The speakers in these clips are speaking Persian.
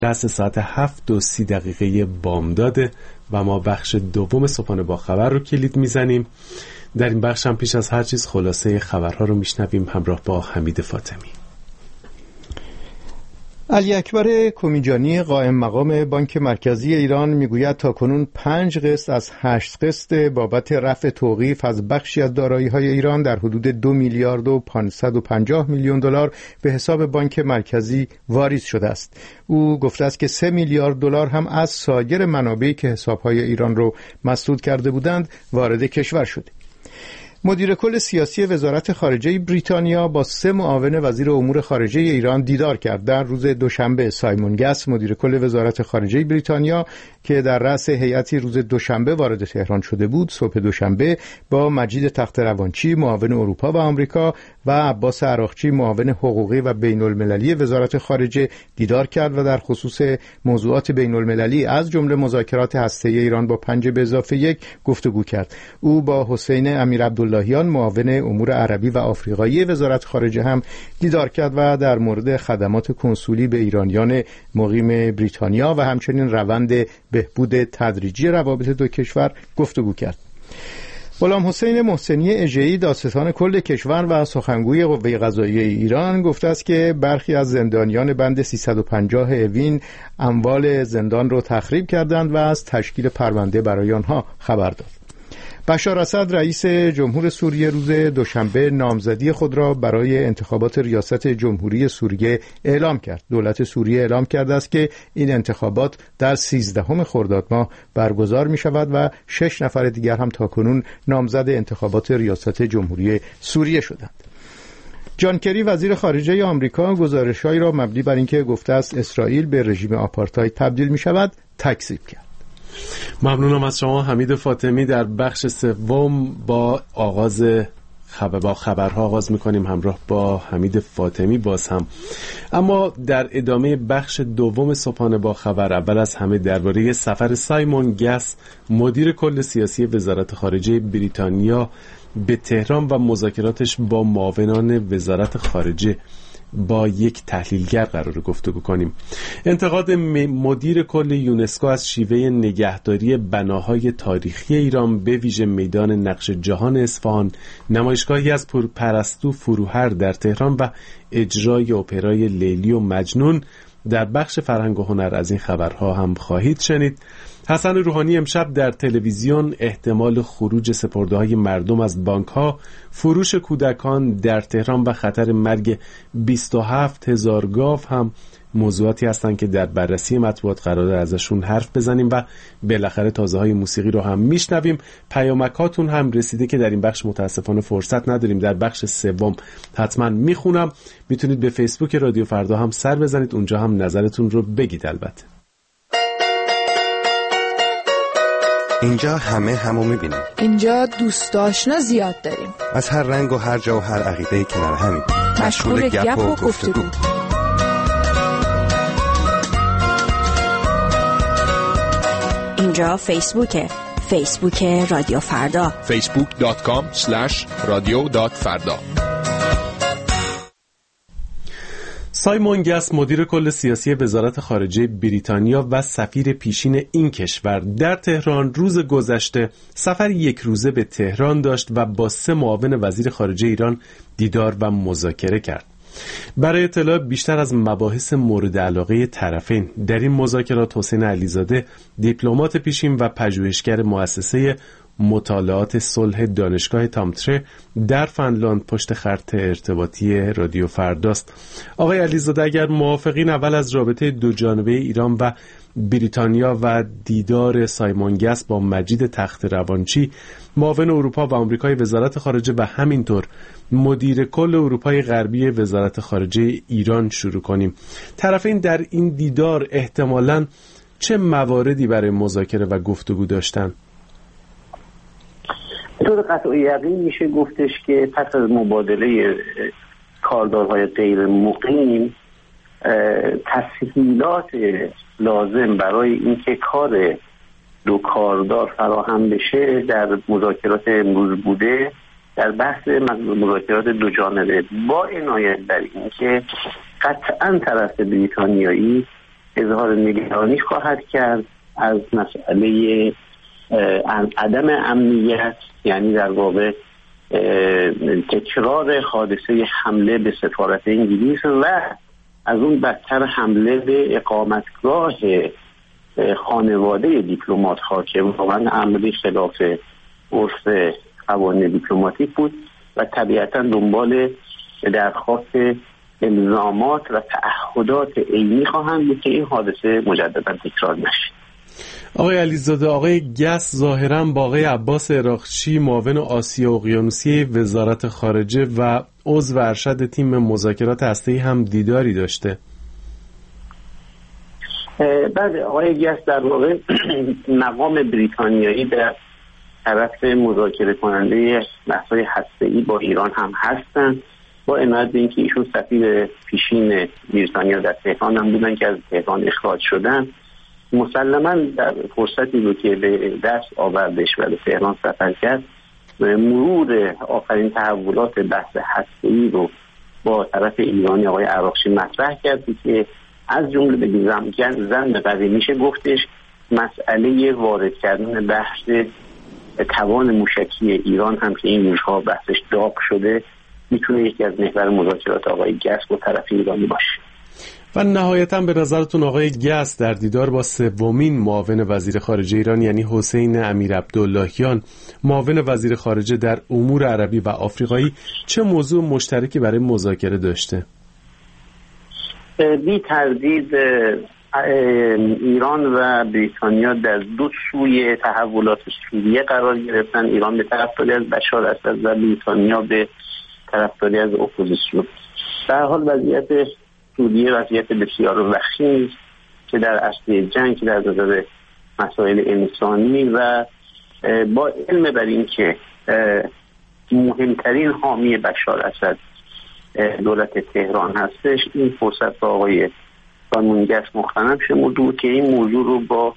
لحظه ساعت 7:30 بامداده و ما بخش دوم صبحانه با خبر رو کلید میزنیم. در این بخش هم پیش از هر چیز خلاصه خبرها رو میشنویم همراه با حمید فاطمی. علی اکبر کمیجانی قائم مقام بانک مرکزی ایران میگوید تاکنون 5 قسط از 8 قسط بابت رفع توقیف از بخشی از دارایی‌های ایران در حدود 2 میلیارد و 550 میلیون دلار به حساب بانک مرکزی واریز شده است. او گفته است که 3 میلیارد دلار هم از سایر منابعی که حساب‌های ایران رو مسدود کرده بودند وارد کشور شده. مدیر کل سیاسی وزارت خارجه بریتانیا با 3 معاون وزیر امور خارجه ایران دیدار کرد. در روز دوشنبه سایمون گس مدیر کل وزارت خارجه بریتانیا که در رأس هیئتی روز دوشنبه وارد تهران شده بود، صبح دوشنبه با مجید تخت‌روانچی معاون اروپا و آمریکا و عباس عراقچی معاون حقوقی و بین المللی وزارت خارجه دیدار کرد و در خصوص موضوعات بین المللی از جمله مذاکرات هسته‌ای ایران با 5+1 گفتگو کرد. او با حسین امیرعبداللهیان معاون امور عربی و آفریقایی وزارت خارجه هم دیدار کرد و در مورد خدمات کنسولی به ایرانیان مقیم بریتانیا و همچنین روند بهبود تدریجی روابط دو کشور گفتگو کرد. غلام حسین محسنی اژه‌ای دادستان کل کشور و سخنگوی قوه قضاییه ایران گفته است که برخی از زندانیان بند 350 اوین اموال زندان را تخریب کردند و از تشکیل پرونده برای آنها خبر داد. بشار اسد رئیس جمهور سوریه روز دوشنبه نامزدی خود را برای انتخابات ریاست جمهوری سوریه اعلام کرد. دولت سوریه اعلام کرده است که این انتخابات در 13 خرداد ماه برگزار می شود و 6 نفر دیگر هم تاکنون نامزد انتخابات ریاست جمهوری سوریه شدند. جان کری وزیر خارجه آمریکا گزارش‌هایی را مبنی بر اینکه گفته است اسرائیل به رژیم آپارتاید تبدیل می شود تکذیب کرد. ممنونم از شما حمید فاطمی. در بخش سوم با خبرها آغاز میکنیم همراه با حمید فاطمی باز هم. اما در ادامه بخش دوم صبحانه با خبر اول از همه درباره سفر سایمون گس مدیر کل سیاسی وزارت خارجه بریتانیا به تهران و مذاکراتش با معاونان وزارت خارجه با یک تحلیلگر قرار گفتگو کنیم. انتقاد مدیر کل یونسکو از شیوه نگهداری بناهای تاریخی ایران به ویژه میدان نقش جهان اصفهان، نمایشگاهی از پرستو فروهر در تهران و اجرای اپرای لیلی و مجنون در بخش فرهنگ و هنر از این خبرها هم خواهید شنید. حسن روحانی امشب در تلویزیون احتمال خروج سپرده‌های مردم از بانک‌ها، فروش کودکان در تهران و خطر مرگ 27,000 گاو هم موضوعاتی هستند که در بررسی مطبوعات قراره ازشون حرف بزنیم و بالاخره تازه‌های موسیقی رو هم میشنویم. پیامکاتون هم رسیده که در این بخش متاسفانه فرصت نداریم، در بخش سوم حتما میخونم. میتونید به فیسبوک رادیو فردا هم سر بزنید، اونجا هم نظرتون رو بگید. البته اینجا همو میبینیم. اینجا دوست آشنا زیاد داریم، از هر رنگ و هر جا و هر عقیده کنار همیم، مشغول گپ و گفتگو. اینجا فیسبوک رادیو فردا، facebook.com/radio.farda. سایمون گس مدیر کل سیاسی وزارت خارجه بریتانیا و سفیر پیشین این کشور در تهران روز گذشته سفر 1 روزه به تهران داشت و با 3 معاون وزیر خارجه ایران دیدار و مذاکره کرد. برای اطلاع بیشتر از مباحث مورد علاقه طرفین در این مذاکرات، حسین علیزاده دیپلمات پیشین و پژوهشگر مؤسسه مطالعات صلح دانشگاه تامتره در فنلاند پشت خط ارتباطی رادیو فرداست. آقای علیزاده اگر موافقین اول از رابطه دو جانبه ایران و بریتانیا و دیدار سایمون گس با مجید تخت‌روانچی معاون اروپا و آمریکای وزارت خارجه و همینطور مدیر کل اروپای غربی وزارت خارجه ایران شروع کنیم. طرفین در این دیدار احتمالاً چه مواردی برای مذاکره و گفتگو داشتن؟ به طور قطع یقین میشه گفتش که پس از مبادله کاردارهای غیر مقیم تسهیلات لازم برای اینکه کار دو کاردار فراهم بشه در مذاکرات امروز بوده، در بحث مذاکرات دو جانبه با عنایت بر اینکه قطعا طرف بریتانیایی اظهار نگرانی خواهد کرد از مسئله عدم امنیت، یعنی در واقع تکرار حادثه حمله به سفارت انگلیس و از اون بدتر حمله به اقامتگاه خانواده دیپلمات ها که واقعا عملی خلاف عرف قوانین دیپلماتیک بود و طبیعتا دنبال درخواست الزامات و تعهدات عینی خواهند بود که این حادثه مجددا تکرار نشه. آقای علیزاده، آقای گس ظاهراً با آقای عباس عراقچی معاون آسیا اقیانوسی وزارت خارجه و عضو ارشد تیم مذاکرات هسته‌ای هم دیداری داشته. بعد آقای گس در واقع مقام بریتانیایی در طرف مذاکره کننده بحث‌های هسته‌ای با ایران هم هستند، با عنایت به اینکه ایشون سفیر پیشین بریتانیا در تهران هم بودن که از تهران اخراج شدن. مسلماً در فرصتی رو که به دست آوردش و به تهران سفر کرد، مرور آخرین تحولات بحث هسته‌ای رو با طرف ایرانی آقای عراقچی مطرح کرد که از جمله به زن قضیه میشه گفتش مسئله وارد کردن بحث توان موشکی ایران هم که این روزها بحثش داغ شده میتونه یکی از محور مذاکرات آقای گس با طرف ایرانی باشه. و نهایتاً به نظرتون آقای گس در دیدار با سومین معاون وزیر خارجه ایران یعنی حسین امیرعبداللهیان معاون وزیر خارجه در امور عربی و آفریقایی چه موضوع مشترکی برای مذاکره داشته؟ بی تردید ایران و بریتانیا در دو سوی تحولات سوریه قرار گرفتن. ایران به طرفداری از بشار اسد و بریتانیا به طرفداری از اپوزیسیون. در حال وضعیت سوریه وضعیت بسیار وخیمی است که در اصل جنگ که در نظر مسائل انسانی و با علم بر این که مهمترین حامی بشار اسد دولت تهران هستش، این فرصت با آقای سایمون مختنم شمرده بود که این موضوع رو با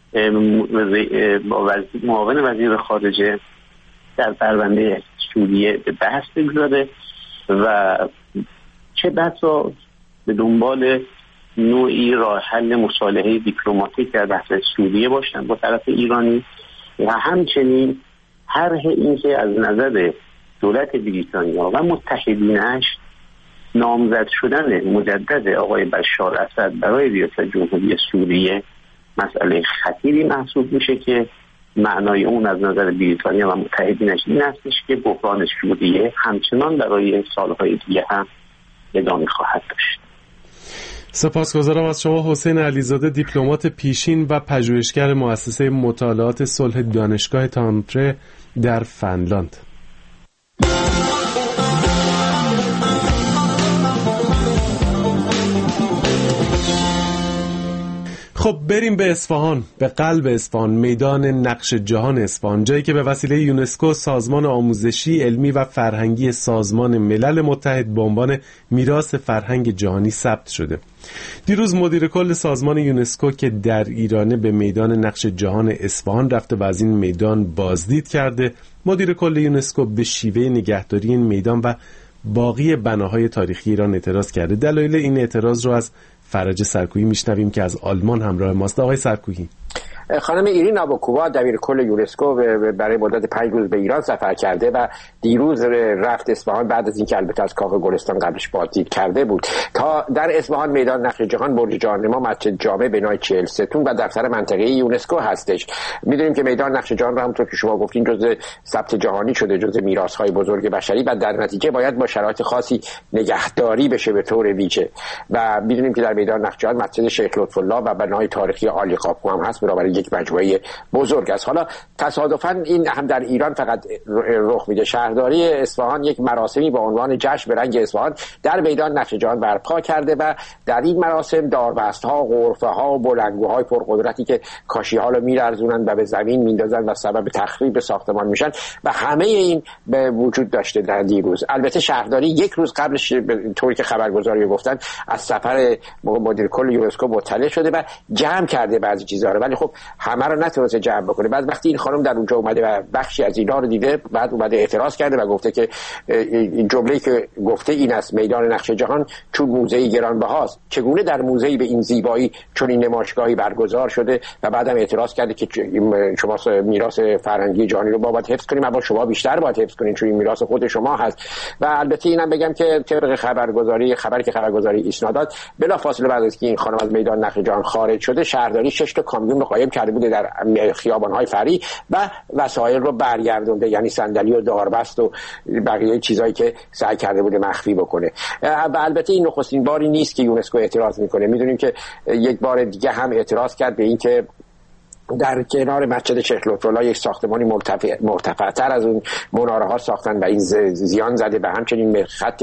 معاون وزیر خارجه در پرونده سوریه به بحث بگذاره و چه بسا به دنبال نوعی راه حل مصالحه دیپلماتیک در بحث سوریه باشن با طرف ایرانی و همچنین طرح این که از نظر دولت بریتانیا و متحدینش نامزد شدن مجدد آقای بشار اسد برای ریاست جمهوری سوریه مسئله خطیری محسوب میشه که معنای اون از نظر بریتانیا و متحدینش این هستش که بحران سوریه همچنان برای سالهای دیگه هم ادامه خواهد داشت. سپاسگزارم از شما حسین علیزاده، دیپلمات پیشین و پژوهشگر مؤسسه مطالعات صلح دانشگاه تامپره در فنلاند. خب بریم به اصفهان، به قلب اصفهان، میدان نقش جهان اصفهان، جایی که به وسیله یونسکو سازمان آموزشی، علمی و فرهنگی سازمان ملل متحد به عنوان میراث فرهنگ جهانی ثبت شده. دیروز مدیر کل سازمان یونسکو که در ایرانه به میدان نقش جهان اصفهان رفته و از این میدان بازدید کرده. مدیر کل یونسکو به شیوه نگهداری این میدان و باقی بناهای تاریخی ایران اعتراض کرده. دلایل این اعتراض رو از فرج سرکویی میشنویم که از آلمان همراه ماست. آقای سرکویی. خانم ایرین نابوکووا دبیر کل یونسکو برای مدت 5 روز به ایران سفر کرده و دیروز رفت اصفهان بعد از اینکه البته از کاخ گلستان قبلش بازدید کرده بود. تا در اصفهان میدان نقش جهان، برج جهاننما، مسجد جامع بنای 40 ستون و دفتر منطقه‌ای یونسکو هستش. میدونیم که میدان نقش جهان رو همونطور که شما گفتین جزء ثبت جهانی شده، جزء میراث‌های بزرگ بشری و در نتیجه باید با شرایط خاصی نگهداری بشه به طور ویژه. و میدونیم که در میدان نقش جهان مسجد شیخ لطف‌الله و بنای تاریخی عالی قاپو هم هست، بنابراین یک مجموعه بزرگ است. حالا تصادفاً این هم در ایران فقط رخ میده. شهرداری اصفهان یک مراسمی با عنوان جشن به رنگ اصفهان در میدان نقش جهان برپا کرده و در این مراسم داربست‌ها، غرفه‌ها و بلندگوهای پرقدرتی که کاشی‌ها رو می‌لرزونن و به زمین میندازن و سبب تخریب ساختمان میشن و همه این به وجود داشته در دیروز. البته شهرداری یک روز قبلش طوری که خبرگزاری گفتن از سفر مدیر کل یونسکو مطلع شده و جمع کرده بعضی چیزا رو، ولی خب همه رو نتونسته جمع بکنه. بعد وقتی این خانم در اونجا اومده و بخشی از اینا رو دیده، بعد اومده اعتراض کرده و گفته که این جمله‌ای که گفته این است: میدان نقش جهان چون موزه‌ای گرانبهاست، چگونه در موزه‌ای به این زیبایی چون این نمایشگاهی برگزار شده. و بعدم اعتراض کرده که شما میراث فرهنگی جهانی رو باید حفظ کنیم، اما شما بیشتر باید حفظ کنین چون این میراث خود شما هست. و البته اینم بگم که طبق خبری که خبرگزاری ایسنا داد، بلافاصله بعد از که این خانم از میدان نقش جهان خارج شده، شهرداری 6 تا کامیون رو قایم کرده بوده در خیابان‌های فرعی و وسایل رو برگردونده، یعنی صندلی و داربست و بقیه چیزایی که سعی کرده بوده مخفی بکنه. و البته این نخستین باری نیست که یونسکو اعتراض میکنه. میدونیم که یک بار دیگه هم اعتراض کرد به این که در کنار مسجد شیخ لطف‌الله یک ساختمانی مرتفع‌تر از اون مناره‌ها ساختن و این زیان زده. به همچنین خط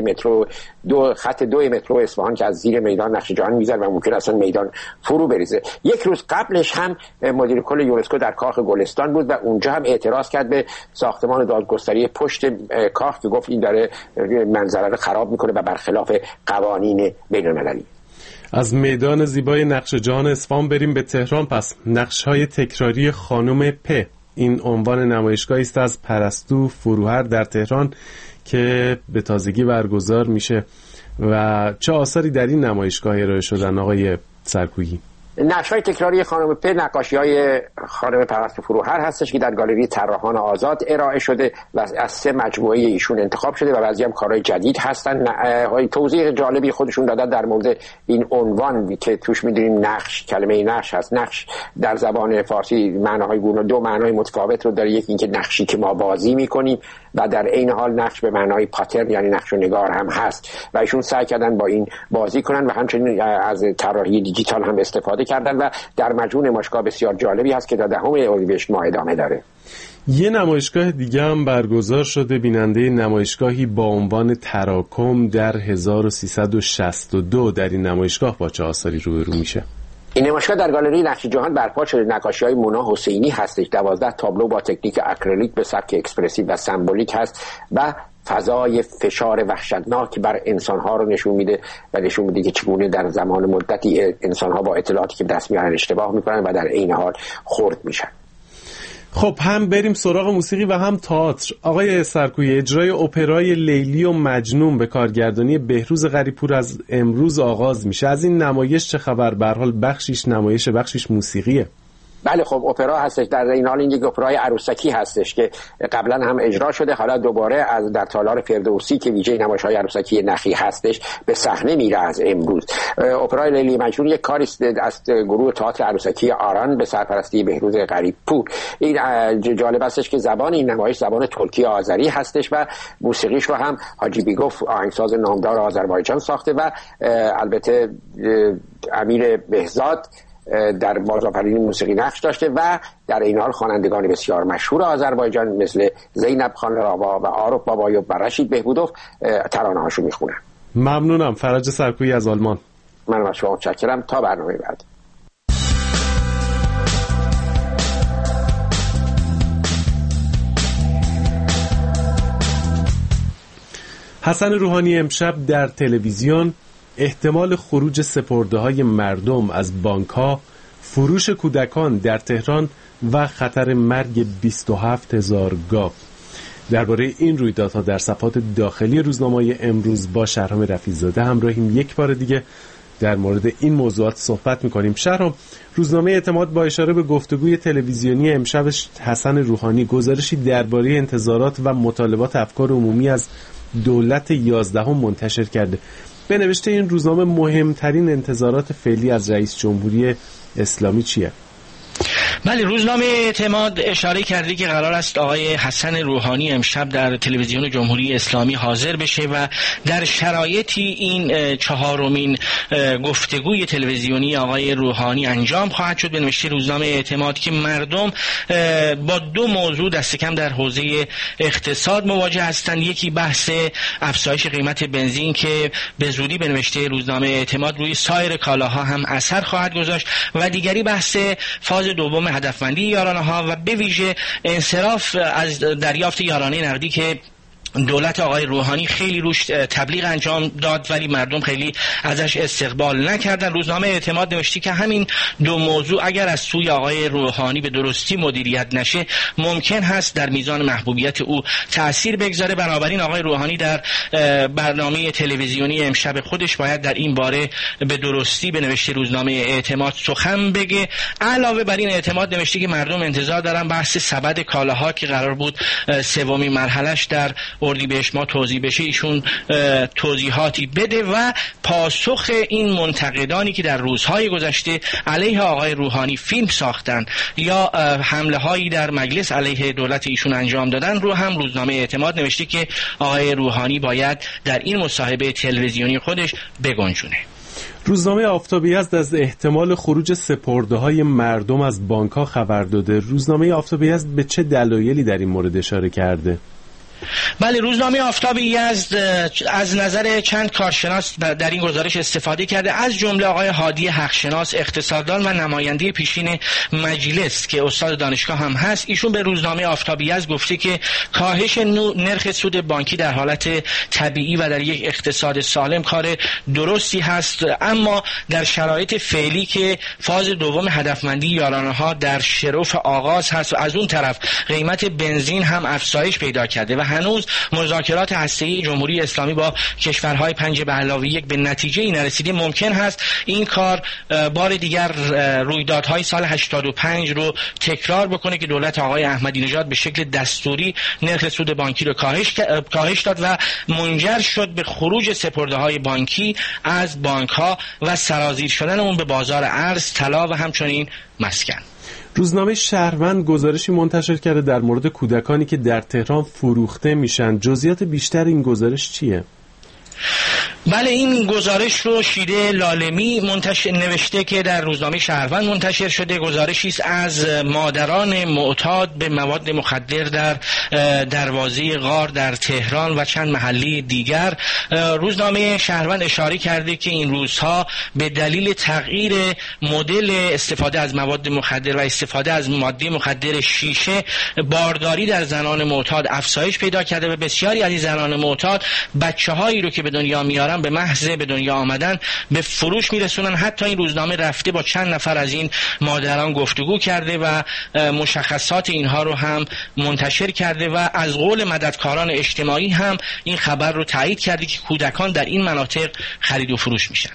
دو مترو اصفهان که از زیر میدان نقش جهان می‌گذره و ممکن اصلا میدان فرو بریزه. یک روز قبلش هم مدیر کل یونسکو در کاخ گلستان بود و اونجا هم اعتراض کرد به ساختمان دادگستری پشت کاخ که گفت این داره منظره رو خراب می‌کنه و برخلاف قوانین بین‌المللی. از میدان زیبای نقش جهان اصفهان بریم به تهران. پس نقش‌های تکراری خانم پ، این عنوان نمایشگاهی است از پرستو فروهر در تهران که به تازگی برگزار میشه. و چه آثاری در این نمایشگاه ارائه شدن آقای سرکویی؟ نقش‌های تکراری خانم پ نقاشی‌های خانم پرستو فروهر هستش که در گالری طراحان آزاد ارائه شده و از 3 مجموعه ایشون انتخاب شده و بعضی هم کارهای جدید هستن. توضیح جالبی خودشون دادن در مورد این عنوان که توش می‌دونیم نقش، کلمه نقش هست. نقش در زبان فارسی معناهای گونه 2 معنای متفاوت رو داره. یکی اینکه نقشی که ما بازی می‌کنیم و در عین حال نقش به معنای پاترن یعنی نقش و نگار هم هست و ایشون سعی کردن با این بازی کنن و همچنین از طراحی دیجیتال هم استفاده کردن و در مجموع نمایشگاه بسیار جالبی هست که تا 10 اردیبهشت ماه ادامه داره. یه نمایشگاه دیگه هم برگزار شده. بیننده نمایشگاهی با عنوان تراکم در 1362 در این نمایشگاه با چه آثاری روبرو میشه؟ این نمایشگاه در گالری نقش جهان برپا شده. نقاشی‌های مونا حسینی هستش. 12 تابلو با تکنیک اکریلیک به سبک اکسپرسیو و سمبولیک هست و فضای فشار وحشتناک بر انسان‌ها رو نشون میده و نشون میده که چگونه در زمان مدتی انسان‌ها با اطلاعاتی که دست میارن اشتباه میکنن و در عین حال خرد میشن. خب هم بریم سراغ موسیقی و هم تئاتر. آقای سرکویی، اجرای اپرای لیلی و مجنون به کارگردانی بهروز غریب‌پور از امروز آغاز میشه. از این نمایش چه خبر؟ به هر حال بخشیش نمایش، بخشیش موسیقیه. بله خب اپرا هستش. در این حال این یک اپرای عروسکی هستش که قبلا هم اجرا شده، حالا دوباره از در تالار فردوسی که ویژه نمایش‌های عروسکی نخی هستش به صحنه میره از امروز. اپرای لیلی مجنون یک کاری است از گروه تئاتر عروسکی آران به سرپرستی بهروز غریب‌پور. این جالب استش که زبان این نمایش زبان ترکی آذری هستش و موسیقیش رو هم حاجی بیگوف آهنگساز نامدار آذربایجان ساخته و البته امیر بهزاد در بازآفرینی موسیقی نقش داشته و در این حال خوانندگان بسیار مشهور آذربایجان مثل زینب خانلراوا و آروف بابایوف و رشید بهبودوف ترانه‌هاشو میخونن. ممنونم. فرج سرکویی از آلمان. من از شما متشکرم. تا برنامه بعد. حسن روحانی امشب در تلویزیون احتمال خروج سپرده‌های مردم از بانک‌ها، فروش کودکان در تهران و خطر مرگ 27,000 گاو. درباره این رویدادها در صفحات داخلی روزنامه امروز با شهرام رفیع‌زاده همراهیم. یک بار دیگه در مورد این موضوعات صحبت می‌کنیم. شهرام، روزنامه اعتماد با اشاره به گفتگوی تلویزیونی امشب حسن روحانی گزارشی درباره انتظارات و مطالبات افکار عمومی از دولت 11 منتشر کرده. به نوشته این روزنامه مهمترین انتظارات فعلی از رئیس جمهوری اسلامی چیه؟ بله، روزنامه اعتماد اشاره کرده که قرار است آقای حسن روحانی امشب در تلویزیون جمهوری اسلامی حاضر بشه و در شرایطی این 4مین گفتگوی تلویزیونی آقای روحانی انجام خواهد شد. به نوشته روزنامه اعتماد که مردم با 2 موضوع دست کم در حوزه اقتصاد مواجه هستند. یکی بحث افزایش قیمت بنزین که به زودی به نوشته روزنامه اعتماد روی سایر کالاها هم اثر خواهد گذاشت و دیگری بحث فاز دوم هدفمندی یارانه ها و به ویژه انصراف از دریافت یارانه نقدی که دولت آقای روحانی خیلی روش تبلیغ انجام داد ولی مردم خیلی ازش استقبال نکردن. روزنامه اعتماد نوشتی که همین دو موضوع اگر از سوی آقای روحانی به درستی مدیریت نشه ممکن هست در میزان محبوبیت او تأثیر بگذاره. بنابراین آقای روحانی در برنامه تلویزیونی امشب خودش باید در این باره به درستی به نوشته روزنامه اعتماد سخن بگه. علاوه بر این اعتماد نوشتی که مردم انتظار دارن بحث سبد کالاها که قرار بود سومین مرحلهش در اردیبهشت ماه توضیح بشه ایشون توضیحاتی بده و پاسخ این منتقدانی که در روزهای گذشته علیه آقای روحانی فیلم ساختن یا حمله هایی در مجلس علیه دولت ایشون انجام دادن رو هم روزنامه اعتماد نوشته که آقای روحانی باید در این مصاحبه تلویزیونی خودش بگنجونه. روزنامه آفتاب یزد از احتمال خروج سپرده‌های مردم از بانک‌ها خبر داده. روزنامه آفتاب یزد به چه دلایلی در این مورد اشاره کرده؟ بله، روزنامه آفتاب یزد از نظر چند کارشناس در این گزارش استفاده کرده، از جمله آقای هادی حقشناس اقتصاددان و نماینده پیشین مجلس که استاد دانشگاه هم هست. ایشون به روزنامه آفتاب یزد گفته که کاهش نرخ سود بانکی در حالت طبیعی و در یک اقتصاد سالم کار درستی هست، اما در شرایط فعلی که فاز دوم هدفمندی یارانه‌ها در شرف آغاز هست و از اون طرف قیمت بنزین هم افزایش پیدا کرده و هنوز مذاکرات هسته‌ای جمهوری اسلامی با کشورهای 5+1 به نتیجه‌ای نرسیده، ممکن هست این کار بار دیگر رویدادهای سال 85 رو تکرار بکنه که دولت آقای احمدی نژاد به شکل دستوری نرخ سود بانکی رو کاهش داد و منجر شد به خروج سپرده‌های بانکی از بانک‌ها و سرازیر شدن اون به بازار ارز، طلا و همچنین مسکن. روزنامه شهروند گزارشی منتشر کرده در مورد کودکانی که در تهران فروخته میشن. جزئیات بیشتر این گزارش چیه؟ بله، این گزارش رو شیده لالمی نوشته که در روزنامه شهروند منتشر شده. گزارشی است از مادران معتاد به مواد مخدر در دروازه غار در تهران و چند محله دیگر. روزنامه شهروند اشاره کرده که این روزها به دلیل تغییر مدل استفاده از مواد مخدر و استفاده از ماده مخدر شیشه بارداری در زنان معتاد افزایش پیدا کرده و بسیاری از این زنان معتاد بچه‌هایی رو که به دنیا میارن به محض به دنیا آمدن به فروش میرسونن. حتی این روزنامه رفته با چند نفر از این مادران گفتگو کرده و مشخصات اینها رو هم منتشر کرده و از قول مددکاران اجتماعی هم این خبر رو تایید کرده که کودکان در این مناطق خرید و فروش میشن.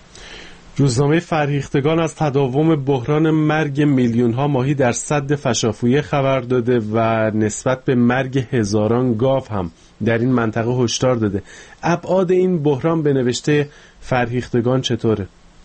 روزنامه فرهیختگان از تداوم بحران مرگ میلیون‌ها ماهی در سد فشافویه خبر داده و نسبت به مرگ هزاران گاو هم در این منطقه هشدار داده. ابعاد این بحران به نوشته فرهیختگان چطوره؟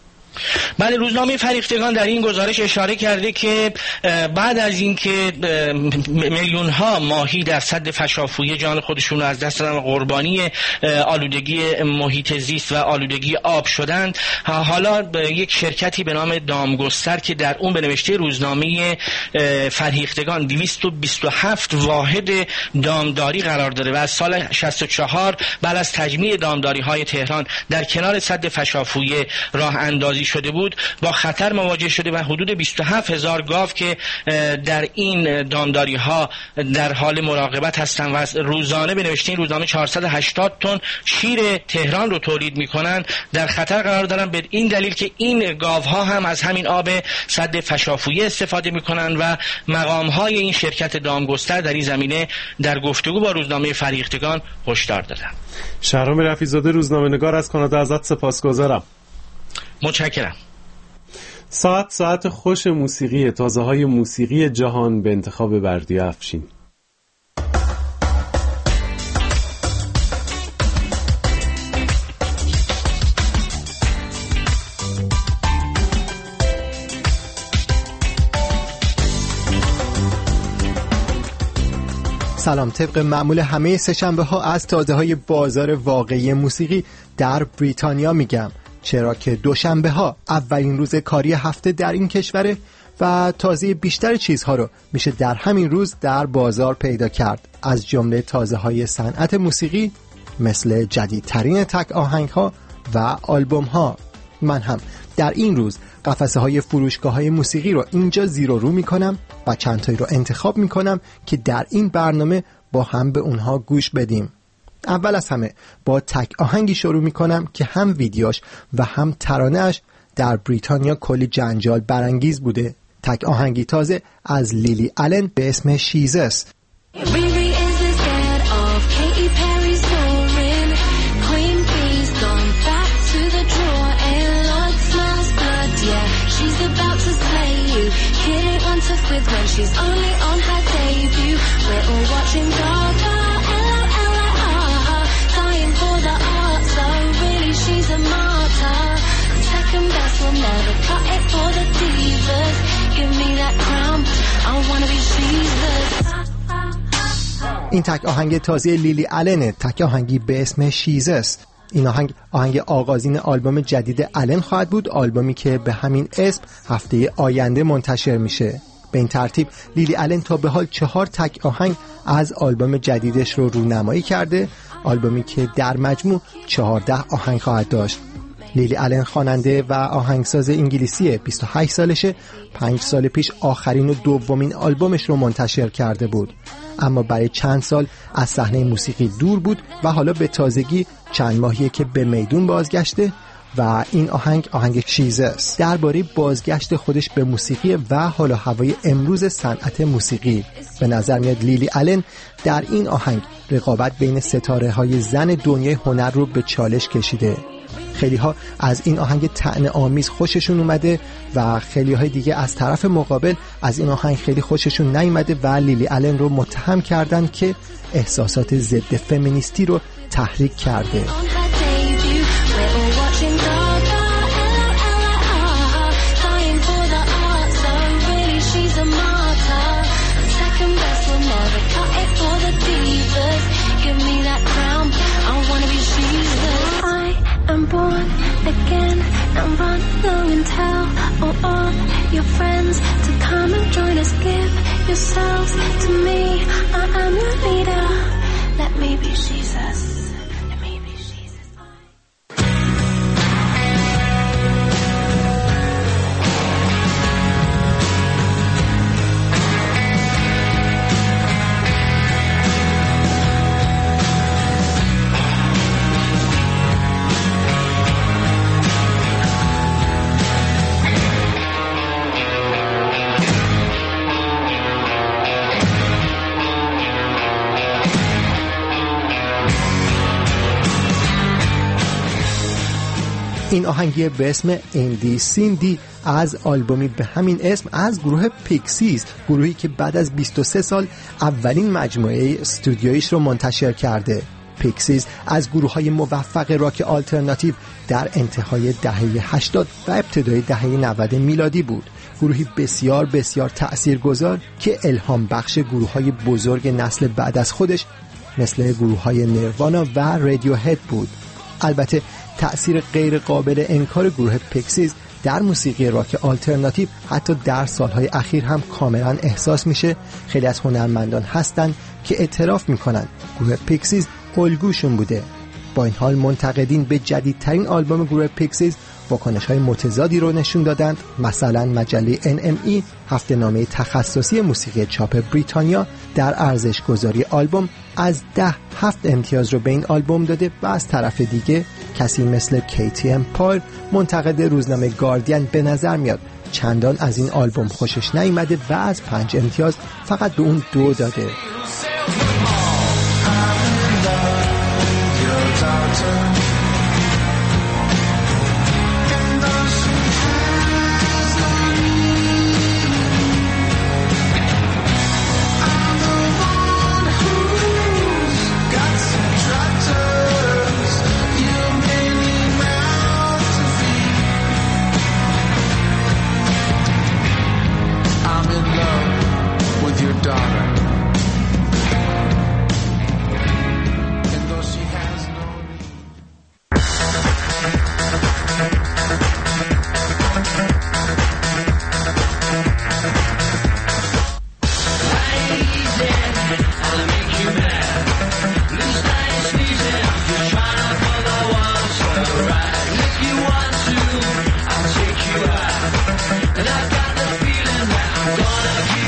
بله، روزنامه فرهیختگان در این گزارش اشاره کرده که بعد از اینکه میلیون ها ماهی در سد فشافویه جان خودشون رو از دست دادن و قربانی آلودگی محیط زیست و آلودگی آب شدند، حالا یک شرکتی به نام دامگستر که در اون به نوشته روزنامه فرهیختگان 227 واحد دامداری قرار داره و از سال 64 بعد از تجمیع دامداری های تهران در کنار سد فشافویه راه اندازی شده بود، با خطر مواجه شده و حدود 27,000 گاو که در این دامداری ها در حال مراقبت هستند و روزانه به نوشته این روزنامه 480 تن شیر تهران رو تولید میکنن در خطر قرار دارن، به این دلیل که این گاوها هم از همین آب سد فشافویه استفاده میکنن و مقام های این شرکت دامگستر در این زمینه در گفتگو با روزنامه فرهیختگان هشدار دادن. شهرام رفیع‌زاده روزنامه‌نگار از کانادا، ازت سپاسگزارم. متشکرم. ساعت خوش موسیقی، تازه‌های موسیقی جهان به انتخاب بردیا افشین. سلام. طبق معمول همه سه‌شنبه ها از تازه های بازار واقعی موسیقی در بریتانیا میگم، چرا که دوشنبه ها اولین روز کاری هفته در این کشوره و تازه بیشتر چیزها رو میشه در همین روز در بازار پیدا کرد، از جمله تازه های صنعت موسیقی مثل جدیدترین تک آهنگ ها و آلبوم ها. من هم در این روز قفسه های فروشگاه های موسیقی رو اینجا زیر و رو میکنم و چند تایی رو انتخاب میکنم که در این برنامه با هم به اونها گوش بدیم. اول از همه با تک آهنگی شروع میکنم که هم ویدیوش و هم ترانه‌اش در بریتانیا کلی جنجال برانگیز بوده. تک آهنگی تازه از لیلی آلن به اسم شیزس. When she's only on her debut, we're all watching Gaga, L-O-L-I-R, dying for the art, so really she's a martyr. Second best will never cut it for the divas. Give me that crown, I wanna be Jesus. این تک آهنگ تازه لیلی آلن، تک آهنگی به اسم شیزس. این آهنگ آغازین آلبوم جدید آلن خواهد بود، آلبومی که به همین اسم هفته آینده منتشر میشه. به این ترتیب لیلی آلن تا به حال 4 تک آهنگ از آلبوم جدیدش رو رونمایی کرده، آلبومی که در مجموع 14 آهنگ خواهد داشت. لیلی آلن خواننده و آهنگساز انگلیسی 28 سالشه، 5 سال پیش آخرین و دومین آلبومش رو منتشر کرده بود، اما برای چند سال از صحنه موسیقی دور بود و حالا به تازگی چند ماهیه که به میدون بازگشته و این آهنگ شیزس درباره بازگشت خودش به موسیقی و حال و هوای امروز صنعت موسیقی. به نظر میاد لیلی آلن در این آهنگ رقابت بین ستاره‌های زن دنیای هنر رو به چالش کشیده. خیلی ها از این آهنگ طعنه‌آمیز خوششون اومده و خیلی های دیگه از طرف مقابل از این آهنگ خیلی خوششون نیومده و لیلی آلن رو متهم کردن که احساسات ضد فمینیستی رو تحریک کرده. Born again and run along and tell all your friends to come and join us. Give yourselves to me. I am your leader. Let me be Jesus. Let me be Jesus. این آهنگی به اسم ایندی سیندی از آلبومی به همین اسم از گروه پیکسیز، گروهی که بعد از 23 سال اولین مجموعه استودیویش رو منتشر کرده. پیکسیز از گروه‌های موفق راک آلترناتیو در انتهای دهه 80 و ابتدای دهه 90 میلادی بود. گروهی بسیار بسیار تأثیرگذار که الهام بخش گروه‌های بزرگ نسل بعد از خودش مثل گروه‌های نیروانا و رادیوهد بود. البته تأثیر غیر قابل انکار گروه پیکسیز در موسیقی راک آلترناتیو حتی در سالهای اخیر هم کاملا احساس میشه. خیلی از هنرمندان هستن که اعتراف میکنن گروه پیکسیز الگوشون بوده. با این حال منتقدین به جدیدترین آلبوم گروه پیکسیز واکنش‌های متضادی رو نشون دادند. مثلا مجله NME، هفته‌نامه تخصصی موسیقی چاپ بریتانیا، در ارزش گذاری آلبوم از 10 7 امتیاز رو به این آلبوم داده و از طرف دیگه کسی مثل کیتی امپایر، منتقد روزنامه گاردین، به نظر میاد چندان از این آلبوم خوشش نیامده و از 5 امتیاز فقط به اون 2 داده.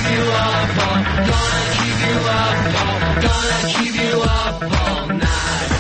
Gonna keep you up all night.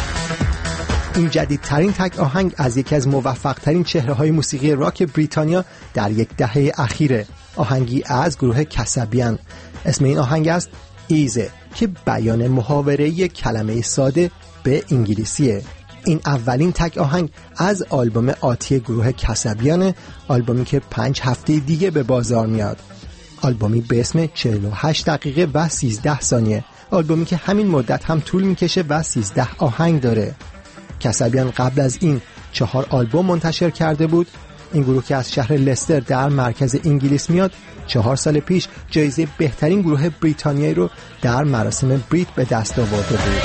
این جدیدترین تک آهنگ از یکی از موفق‌ترین چهره‌های موسیقی راک بریتانیا در یک دهه اخیره، آهنگی از گروه کسبیان. اسم این آهنگ است ایزه که بیان محاوره‌ای کلمه ساده به انگلیسیه. این اولین تک آهنگ از آلبوم آتی گروه کسبیان، آلبومی که 5 هفته دیگه به بازار میاد. آلبومی به اسم 48 دقیقه و 13 ثانیه، آلبومی که همین مدت هم طول میکشه و 13 آهنگ داره. کسبیان قبل از این 4 آلبوم منتشر کرده بود. این گروه که از شهر لستر در مرکز انگلیس میاد 4 سال پیش جایزه بهترین گروه بریتانیایی رو در مراسم بریت به دست آورده بود.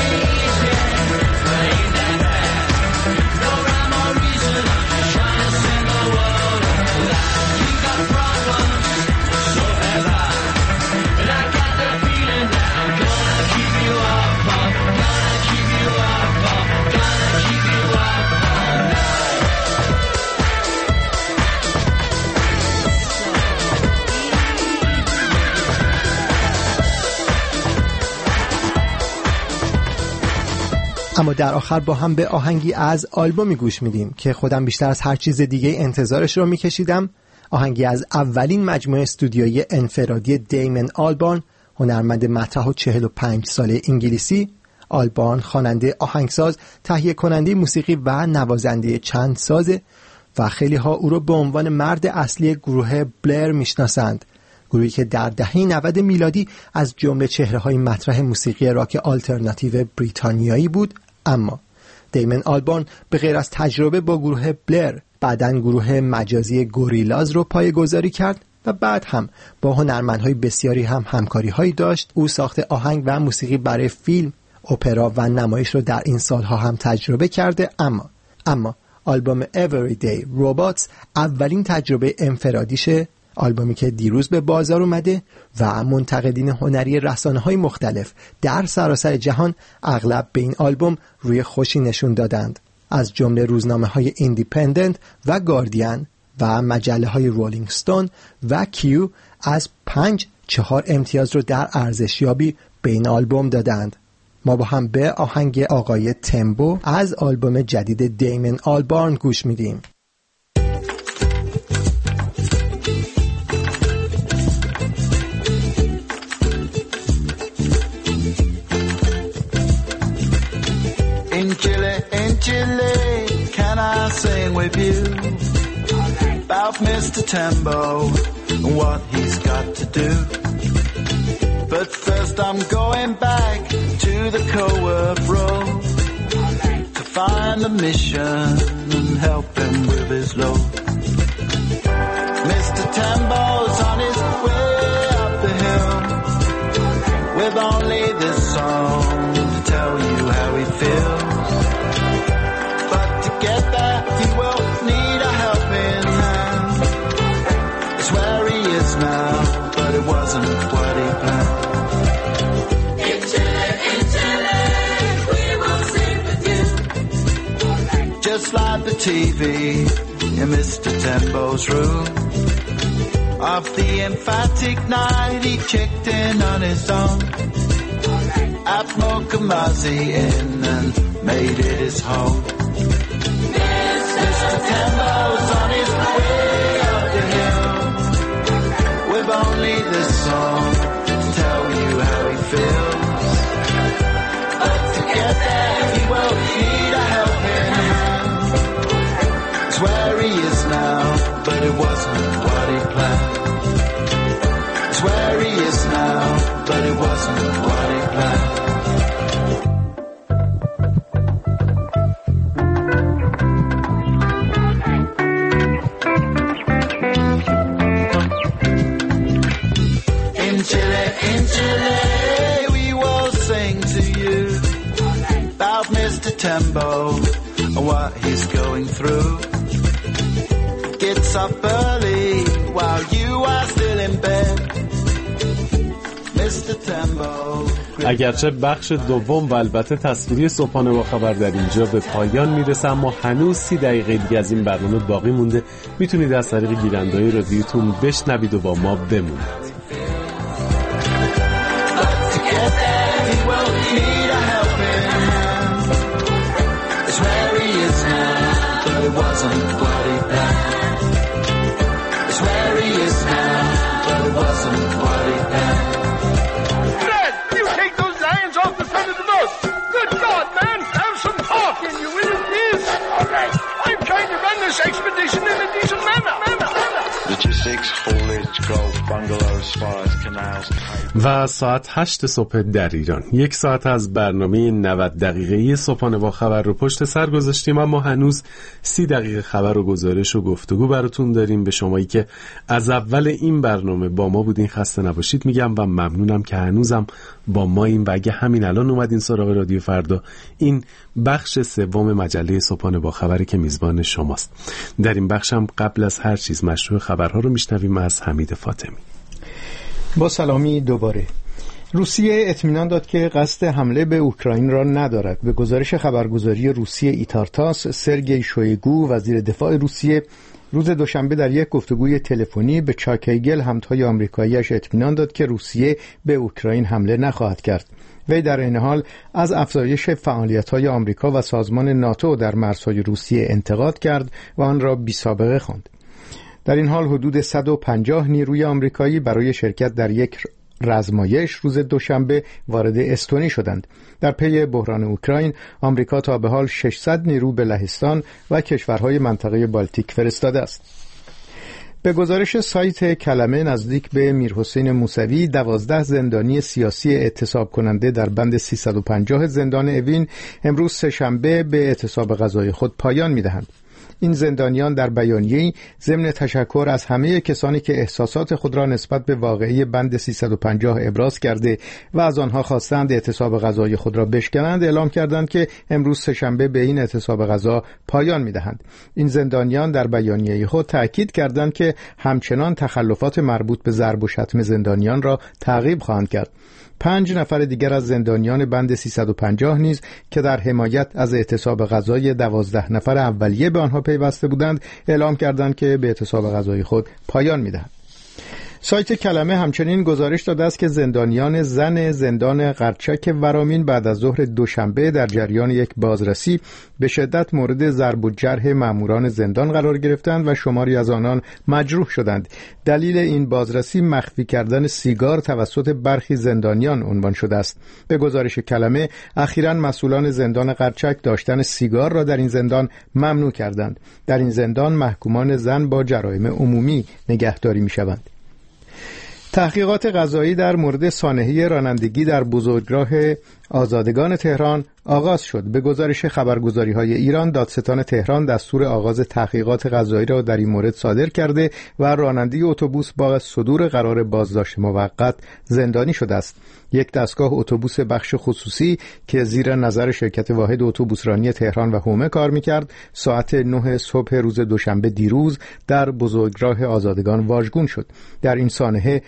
اما در آخر با هم به آهنگی از آلبومی گوش میدیم که خودم بیشتر از هر چیز دیگه انتظارش رو میکشیدم. آهنگی از اولین مجموعه استودیویی انفرادی دیمن آلبارن، هنرمند مطرح و 45 ساله انگلیسی. آلبارن خواننده، آهنگساز، تهیه کننده موسیقی و نوازنده چند سازه و خیلی ها او رو به عنوان مرد اصلی گروه بلر میشناسند، گروهی که در دهه 90 میلادی از جمله چهره‌های مطرح موسیقی راک آلترناتیو بریتانیایی بود. اما دیمن آلبارن به غیر از تجربه با گروه بلر، بعداً گروه مجازی گوریلاز رو پایه‌گذاری کرد و بعد هم با هنرمندهای بسیاری هم همکاری‌هایی داشت. او ساخت آهنگ و موسیقی برای فیلم، اپرا و نمایش رو در این سالها هم تجربه کرده. اما آلبوم Everyday Robots اولین تجربه انفرادیشه، آلبومی که دیروز به بازار اومده و منتقدین هنری رسانه‌های مختلف در سراسر جهان اغلب به این آلبوم روی خوشی نشون دادند، از جمله روزنامه‌های ایندیپندنت و گاردین و مجله‌های رولینگ ستون و کیو از 5-4 امتیاز رو در ارزشیابی به این آلبوم دادند. ما با هم به آهنگ آقای تمبو از آلبوم جدید دیمن آلبارن گوش میدیم. In Chile, can I sing with you about Mr. Tembo and what he's got to do? But first I'm going back to the co-work road to find the mission and help him with his load. Mr. Tembo's on his way up the hill with only this song to tell you how he feels. Get there, he will need a helping hand. It's where he is now, but it wasn't what he planned. In Chile, we will sing with you. Just like the TV in Mr. Tembo's room. Of the emphatic night, he checked in on his own. At Mokumazi Inn and made it his home. Mr. Tembo's on his way up the hill with only this song to tell you how he feels. But to get there he will need a helping hand. It's where he is now, but it wasn't what he planned. It's where he is now, but it wasn't what he planned. In Chile, we will sing to you about Mr. Tembo and what he's going through. Gets up early while you are still in bed. Mr. Tembo. اگرچه بخش دوم و البته تصویری صبحانه با خبر در اینجا به پایان میرسه، اما هنوز 30 دقیقه دیگه از این برنامه باقی مونده. میتونید از طریق گیرنده‌های رادیوتون بشنوید و با ما بمونید. Need a helping hand. It's where he it wasn't what he planned. It's where he is now, but it wasn't what he planned. Fred, you take those lions off the front of the boat. Good God, man, have some heart in you, will you please? All right. I'm trying to run this expedition in a decent manner. Logistics, haulage, growth, bungalows, spires, canals. و ساعت 8 صبح در ایران. 1 ساعت از برنامه 90 دقیقه‌ای صبحانه با خبر رو پشت سر گذاشتیم، اما هنوز 30 دقیقه خبر و گزارش و گفتگو براتون داریم. به شمایی که از اول این برنامه با ما بودین خسته نباشید میگم و ممنونم که هنوزم با ما این و اگه همین الان اومدین سراغ رادیو فردا، این بخش سوم مجله صبحانه با خبری که میزبان شماست. در این بخشم قبل از هر چیز مشروع خبرها رو میشنویم از حمید فاطمی. با سلامی دوباره. روسیه اطمینان داد که قصد حمله به اوکراین را ندارد. به گزارش خبرگزاری روسیه ایتارتاس، سرگئی شویگو وزیر دفاع روسیه روز دوشنبه در یک گفتگوی تلفنی به چاک هگل همتای آمریکایی‌اش اطمینان داد که روسیه به اوکراین حمله نخواهد کرد. وی در این حال از افزایش فعالیت‌های آمریکا و سازمان ناتو در مرزهای روسیه انتقاد کرد و آن را بی‌سابقه خواند. در این حال حدود 150 نیروی آمریکایی برای شرکت در یک رزمایش روز دوشنبه وارد استونی شدند. در پی بحران اوکراین، آمریکا تا به حال 600 نیرو به لهستان و کشورهای منطقه بالتیک فرستاده است. به گزارش سایت کلمه نزدیک به میرحسین موسوی، 12 زندانی سیاسی اعتصاب کننده در بند 350 زندان اوین امروز سه‌شنبه به اعتصاب غذای خود پایان می‌دهند. این زندانیان در بیانیه‌ای ضمن تشکر از همه کسانی که احساسات خود را نسبت به واقعه بند 350 ابراز کرده و از آنها خواستند اعتصاب غذای خود را بشکنند، اعلام کردند که امروز سه‌شنبه به این اعتصاب غذا پایان می‌دهند. این زندانیان در بیانیه خود تأکید کردند که همچنان تخلفات مربوط به ضرب و شتم زندانیان را تعقیب خواهند کرد. 5 نفر دیگر از زندانیان بند 350 نیز که در حمایت از اعتصاب غذای 12 نفر اولیه به آنها پیوسته بودند، اعلام کردند که به اعتصاب غذای خود پایان می‌دهند. سایت کلمه همچنین گزارش داده است که زندانیان زن زندان قرچک ورامین بعد از ظهر دوشنبه در جریان یک بازرسی به شدت مورد ضرب و جرح ماموران زندان قرار گرفتند و شماری از آنان مجروح شدند. دلیل این بازرسی مخفی کردن سیگار توسط برخی زندانیان عنوان شده است. به گزارش کلمه اخیراً مسئولان زندان قرچک داشتن سیگار را در این زندان ممنوع کردند. در این زندان محکومان زن با جرایم عمومی نگهداری می‌شوند. تحقیقات قضایی در مورد سانحه رانندگی در بزرگراه آزادگان تهران آغاز شد. به گزارش خبرگزاری‌های ایران، دادستان تهران دستور آغاز تحقیقات قضایی را در این مورد صادر کرده و راننده اتوبوس با صدور قرار بازداشت موقت زندانی شده است. یک دستگاه اتوبوس بخش خصوصی که زیر نظر شرکت واحد اتوبوسرانی تهران و حومه کار می‌کرد، ساعت 9 صبح روز دوشنبه دیروز در بزرگراه آزادگان واژگون شد. در این سانحه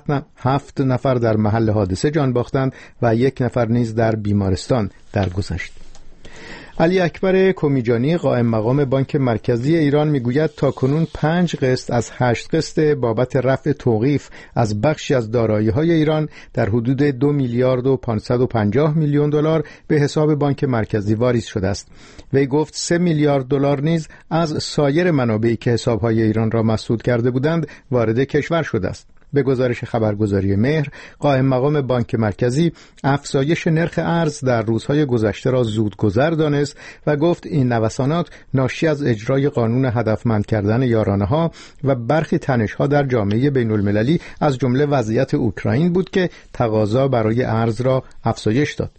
7 نفر در محل حادثه جان باختند و 1 نفر نیز در بیمارستان درگذشت. علی اکبر کمیجانی قائم مقام بانک مرکزی ایران میگوید تاکنون 5 قسط از 8 قسط بابت رفع توقیف از بخشی از دارایی‌های ایران در حدود 2 میلیارد و 550 میلیون دلار به حساب بانک مرکزی واریز شده است. وی گفت 3 میلیارد دلار نیز از سایر منابعی که حساب‌های ایران را مسدود کرده بودند وارد کشور شده است. به گزارش خبرگزاری مهر، قائم مقام بانک مرکزی افزایش نرخ ارز در روزهای گذشته را زودگذر دانست و گفت این نوسانات ناشی از اجرای قانون هدفمند کردن یارانه‌ها و برخی تنش‌ها در جامعه بین‌المللی از جمله وضعیت اوکراین بود که تقاضا برای ارز را افزایش داد.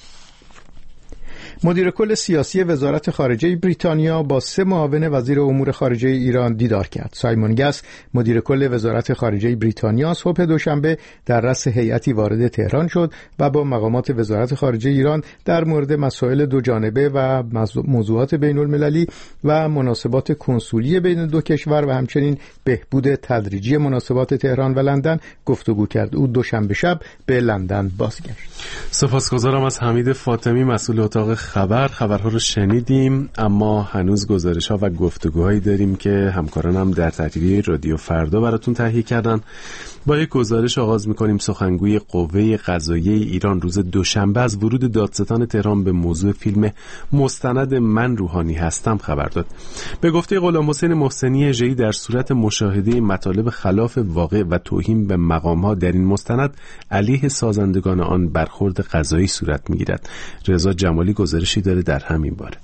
مدیر کل سیاسی وزارت خارجه بریتانیا با 3 معاون وزیر امور خارجه ایران دیدار کرد. سایمون گس، مدیر کل وزارت خارجه بریتانیا، صبح دوشنبه در رأس هیئتی وارد تهران شد و با مقامات وزارت خارجه ایران در مورد مسائل دو جانبه و موضوعات بین المللی و مناسبات کنسولی بین دو کشور و همچنین بهبود تدریجی مناسبات تهران و لندن گفتگو کرد. او دوشنبه شب به لندن بازگشت. سپاسگزارم از حمید فاطمی، مسئول اتاق خبرها رو شنیدیم، اما هنوز گزارش‌ها و گفتگوهایی داریم که همکارانم در تحریریه رادیو فردا براتون تهیه کردن. با یک گزارش آغاز می‌کنیم. سخنگوی قوه قضاییه ایران روز دوشنبه از ورود دادستان تهران به موضوع فیلم مستند من روحانی هستم خبر داد. به گفته غلامحسین محسنی اژه‌ای در صورت مشاهده مطالب خلاف واقع و توهین به مقام‌ها در این مستند علیه سازندگان آن برخورد قضایی صورت می‌گیرد. رضا جمالی گزارشی داره در همین باره.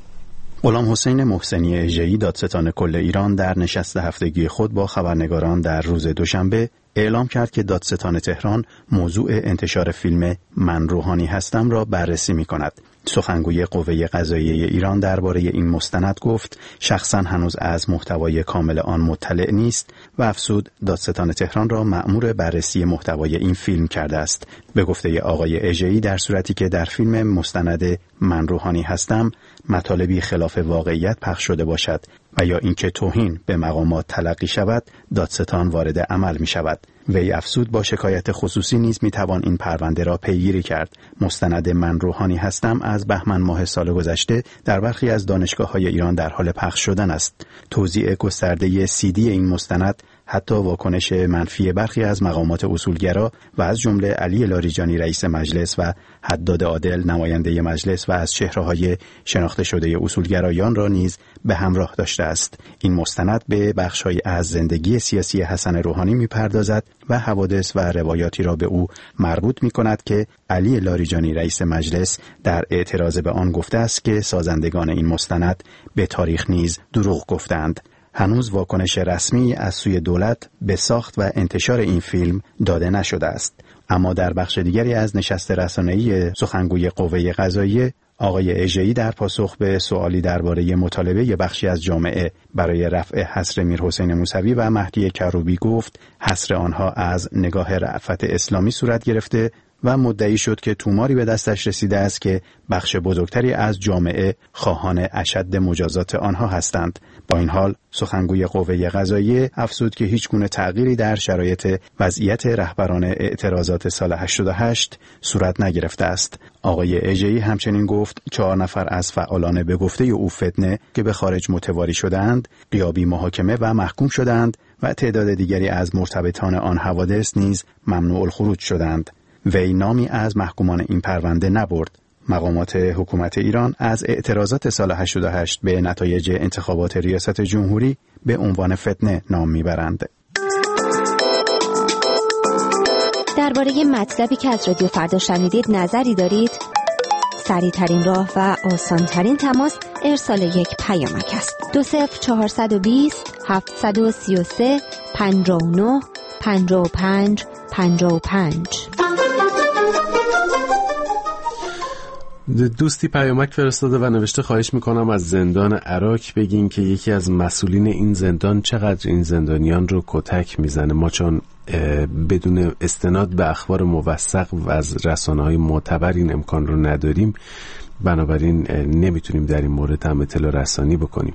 غلامحسین محسنی اژه‌ای دادستان کل ایران در نشست هفتگی خود با خبرنگاران در روز دوشنبه اعلام کرد که دادستان تهران موضوع انتشار فیلم من روحانی هستم را بررسی می‌کند. سخنگوی قوه قضاییه ایران درباره این مستند گفت شخصا هنوز از محتوای کامل آن مطلع نیست و افزود دادستان تهران را مأمور بررسی محتوای این فیلم کرده است. به گفته آقای اژه‌ای در صورتی که در فیلم مستند من روحانی هستم مطالبی خلاف واقعیت پخش شده باشد و یا اینکه توهین به مقامات تلقی شود، دادستان وارد عمل می شود. وی افزود با شکایت خصوصی نیز می توان این پرونده را پیگیری کرد. مستند من روحانی هستم از بهمن ماه سال گذشته در برخی از دانشگاه‌های ایران در حال پخش شدن است. توزیع گسترده CD این مستند حتی واکنش منفی برخی از مقامات اصولگرا و از جمله علی لاریجانی رئیس مجلس و حداد عادل نماینده مجلس و از چهره‌های شناخته شده اصولگرایان را نیز به همراه داشته است. این مستند به بخش‌هایی از زندگی سیاسی حسن روحانی می‌پردازد و حوادث و روایاتی را به او مربوط می‌کند که علی لاریجانی رئیس مجلس در اعتراض به آن گفته است که سازندگان این مستند به تاریخ نیز دروغ گفتند. هنوز واکنش رسمی از سوی دولت به ساخت و انتشار این فیلم داده نشده است. اما در بخش دیگری از نشست رسانه‌ای سخنگوی قوه قضاییه آقای اژه‌ای در پاسخ به سوالی درباره مطالبه بخشی از جامعه برای رفع حصر میرحسین موسوی و مهدی کروبی گفت حصر آنها از نگاه رأفت اسلامی صورت گرفته و مدعی شد که توماری به دستش رسیده است که بخش بزرگتری از جامعه خواهان اشد مجازات آنها هستند. با این حال سخنگوی قوه قضاییه افزود که هیچ گونه تغییری در شرایط وضعیت رهبران اعتراضات سال 88 صورت نگرفته است. آقای اژه‌ای همچنین گفت 4 نفر از فعالان به گفته او فتنه که به خارج متواری شدند غیابی محاکمه و محکوم شدند و تعداد دیگری از مرتبطان آن حوادث نیز ممنوع الخروج شدند. وی نامی از محکومان این پرونده نبرد. مقامات حکومت ایران از اعتراضات سال 88 به نتایج انتخابات ریاست جمهوری به عنوان فتنه نام میبرند. درباره مطلبی که از رادیو فردا شنیدید نظری دارید؟ سریع‌ترین راه و آسان‌ترین تماس ارسال یک پیامک است. 20420 733 59 55 55. دوستی پیامک فرستاده و نوشته خواهش میکنم از زندان عراق بگین که یکی از مسئولین این زندان چقدر این زندانیان رو کتک میزنه. ما چون بدون استناد به اخبار موثق و از رسانه‌های معتبر این امکان رو نداریم، بنابراین نمیتونیم در این مورد هم اطلاع رسانی بکنیم.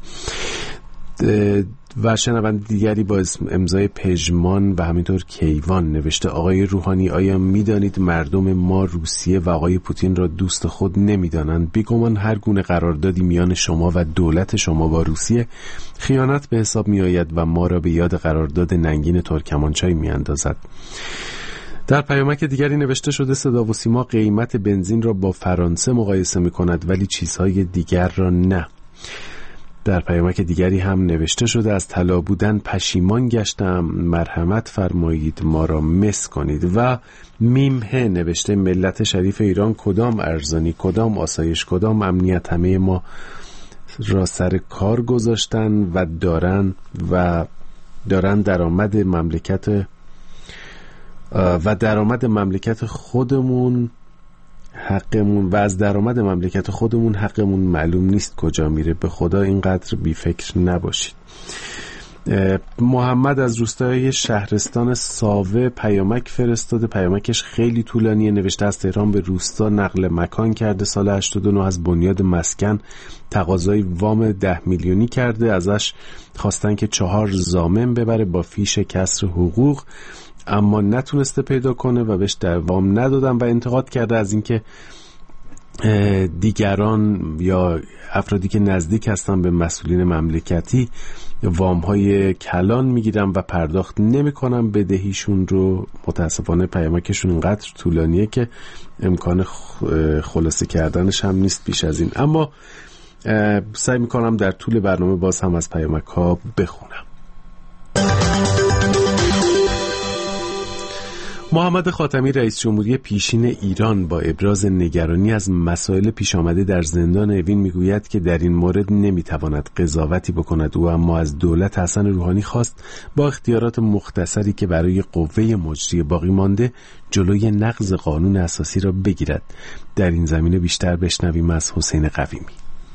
و شنونده دیگری با امضای پژمان و همینطور کیوان نوشته آقای روحانی آیا میدانید مردم ما روسیه و آقای پوتین را دوست خود نمیدانند؟ بیگمان هر گونه قراردادی میان شما و دولت شما با روسیه خیانت به حساب می آید و ما را به یاد قرارداد ننگین ترکمانچای می اندازد. در پیامک دیگری نوشته شده صدا و سیما قیمت بنزین را با فرانسه مقایسه می کند ولی چیزهای دیگر را نه. در پیامک دیگری هم نوشته شده از طلا بودن پشیمان گشتم، مرحمت فرمایید ما را مس کنید. و میمه نوشته ملت شریف ایران کدام ارزانی، کدام آسایش، کدام امنیت، همه ما را سر کار گذاشتن و دارن درآمد مملکت خودمون حقمون و از درآمد مملکت خودمون حقمون معلوم نیست کجا میره. به خدا اینقدر بیفکر نباشید. محمد از روستای شهرستان ساوه پیامک فرستاده. پیامکش خیلی طولانیه. نوشته از تهران به روستا نقل مکان کرده. سال 89 از بنیاد مسکن تقاضای وام 10 میلیونی کرده. ازش خواستن که 4 ضامن ببره با فیش کسر حقوق، اما نتونسته پیدا کنه و بهش وام ندادن و انتقاد کرده از اینکه دیگران یا افرادی که نزدیک هستن به مسئولین مملکتی وام‌های کلان میگیرن و پرداخت نمیکنن بدهیشون رو. متاسفانه پیامکشون اینقدر طولانیه که امکان خلاصه کردنش هم نیست بیش از این، اما سعی میکنم در طول برنامه باز هم از پیامک ها بخونم. محمد خاتمی رئیس جمهوری پیشین ایران با ابراز نگرانی از مسائل پیش آمده در زندان اوین میگوید که در این مورد نمیتواند قضاوتی بکند. او اما از دولت حسن روحانی خواست با اختیارات مختصری که برای قوه مجریه باقی مانده جلوی نقض قانون اساسی را بگیرد. در این زمینه بیشتر بشنویم از حسین قویمی.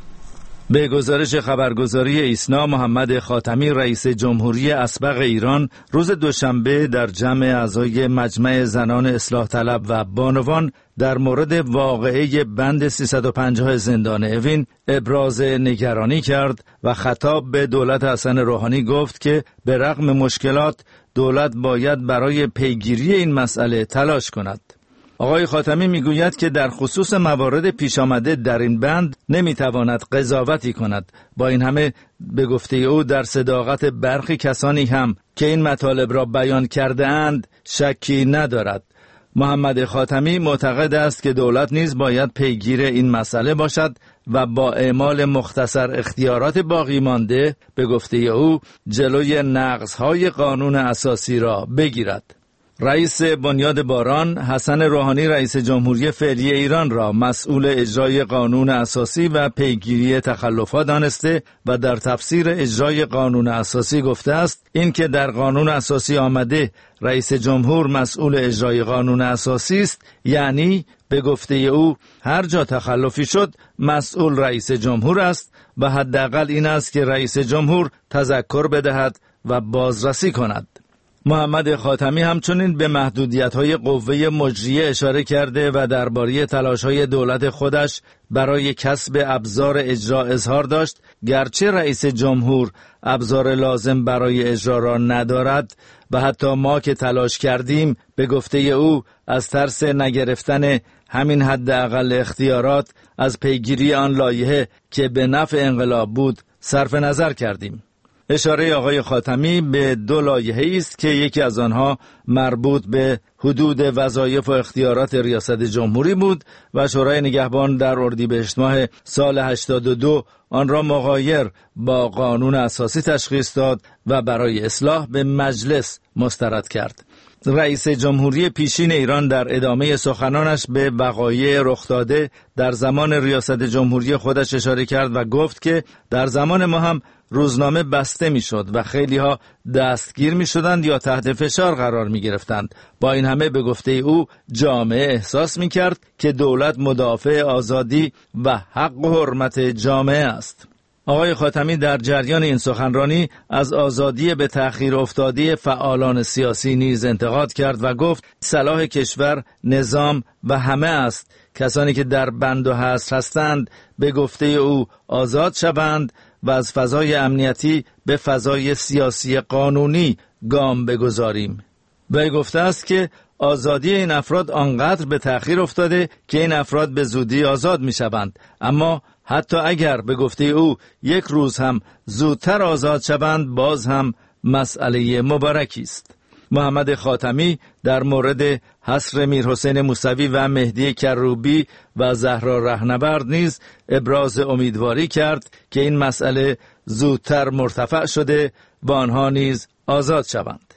به گزارش خبرگزاری ایسنا، محمد خاتمی رئیس جمهوری اسبق ایران روز دوشنبه در جمع اعضای مجمع زنان اصلاح طلب و بانوان در مورد واقعه بند 350 زندان اوین ابراز نگرانی کرد و خطاب به دولت حسن روحانی گفت که به رغم مشکلات دولت باید برای پیگیری این مسئله تلاش کند. آقای خاتمی میگوید که در خصوص موارد پیش آمده در این بند نمیتواند قضاوتی کند. با این همه به گفته او در صداقت برخی کسانی هم که این مطالب را بیان کرده اند شکی ندارد. محمد خاتمی معتقد است که دولت نیز باید پیگیر این مسئله باشد و با اعمال مختصر اختیارات باقی مانده به گفته او جلوی نقض‌های قانون اساسی را بگیرد. رئیس بنیاد باران حسن روحانی رئیس جمهوری فعلی ایران را مسئول اجرای قانون اساسی و پیگیری تخلفات دانسته و در تفسیر اجرای قانون اساسی گفته است این که در قانون اساسی آمده رئیس جمهور مسئول اجرای قانون اساسی است، یعنی به گفته او هر جا تخلفی شد مسئول رئیس جمهور است و حداقل این است که رئیس جمهور تذکر بدهد و بازرسی کند. محمد خاتمی همچنین به محدودیت‌های قوه مجریه اشاره کرده و درباره تلاش‌های دولت خودش برای کسب ابزار اجرا اظهار داشت گرچه رئیس جمهور ابزار لازم برای اجرا را ندارد و حتی ما که تلاش کردیم به گفته او از ترس نگرفتن همین حداقل اختیارات از پیگیری آن لایحه که به نفع انقلاب بود صرف نظر کردیم. اشاره آقای خاتمی به دو لایحه است که یکی از آنها مربوط به حدود وظایف و اختیارات ریاست جمهوری بود و شورای نگهبان در اردیبهشت ماه سال 82 آن را مغایر با قانون اساسی تشخیص داد و برای اصلاح به مجلس مسترد کرد. رئیس جمهوری پیشین ایران در ادامه سخنانش به وقایع رخ داده در زمان ریاست جمهوری خودش اشاره کرد و گفت که در زمان ما هم روزنامه بسته می شد و خیلی ها دستگیر می شدند یا تحت فشار قرار می گرفتند. با این همه به گفته او جامعه احساس می کرد که دولت مدافع آزادی و حق و حرمت جامعه است. آقای خاتمی در جریان این سخنرانی از آزادی به تأخیر افتاده فعالان سیاسی نیز انتقاد کرد و گفت صلاح کشور نظام و همه است. کسانی که در بند و حصر هستند به گفته او آزاد شوند و از فضای امنیتی به فضای سیاسی قانونی گام بگذاریم. وی گفته است که آزادی این افراد آنقدر به تأخیر افتاده که این افراد به زودی آزاد می شوند، اما حتی اگر به گفته او یک روز هم زودتر آزاد شوند باز هم مسئله مبارکی است. محمد خاتمی در مورد حصر میرحسین موسوی و مهدی کروبی و زهرا رهنورد نیز ابراز امیدواری کرد که این مسئله زودتر مرتفع شده و آنها نیز آزاد شوند.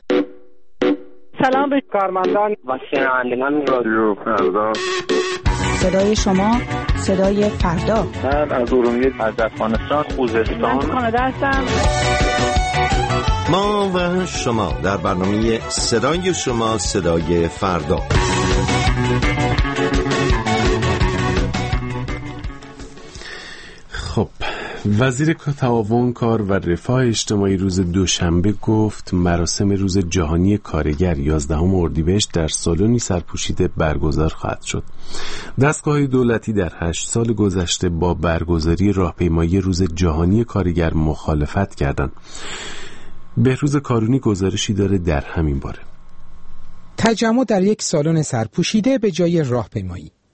سلام به کارمندان و شنوندگان رادیو فردا. صدای شما، صدای فردا. من از ارومیه از افغانستان خوزستان. من کانادا هستم. ما و شما در برنامه صدای شما، صدای فردا. خب، وزیر تعاون کار و رفاه اجتماعی روز دوشنبه گفت مراسم روز جهانی کارگر 11 اردیبهشت در سالنی سرپوشیده برگزار خواهد شد. دستگاه‌های دولتی در 8 سال گذشته با برگزاری راهپیمایی روز جهانی کارگر مخالفت کردند. بهروز کارونی گزارشی داره در همین باره. تجمع در یک سالن سرپوشیده به جای راهپیمایی.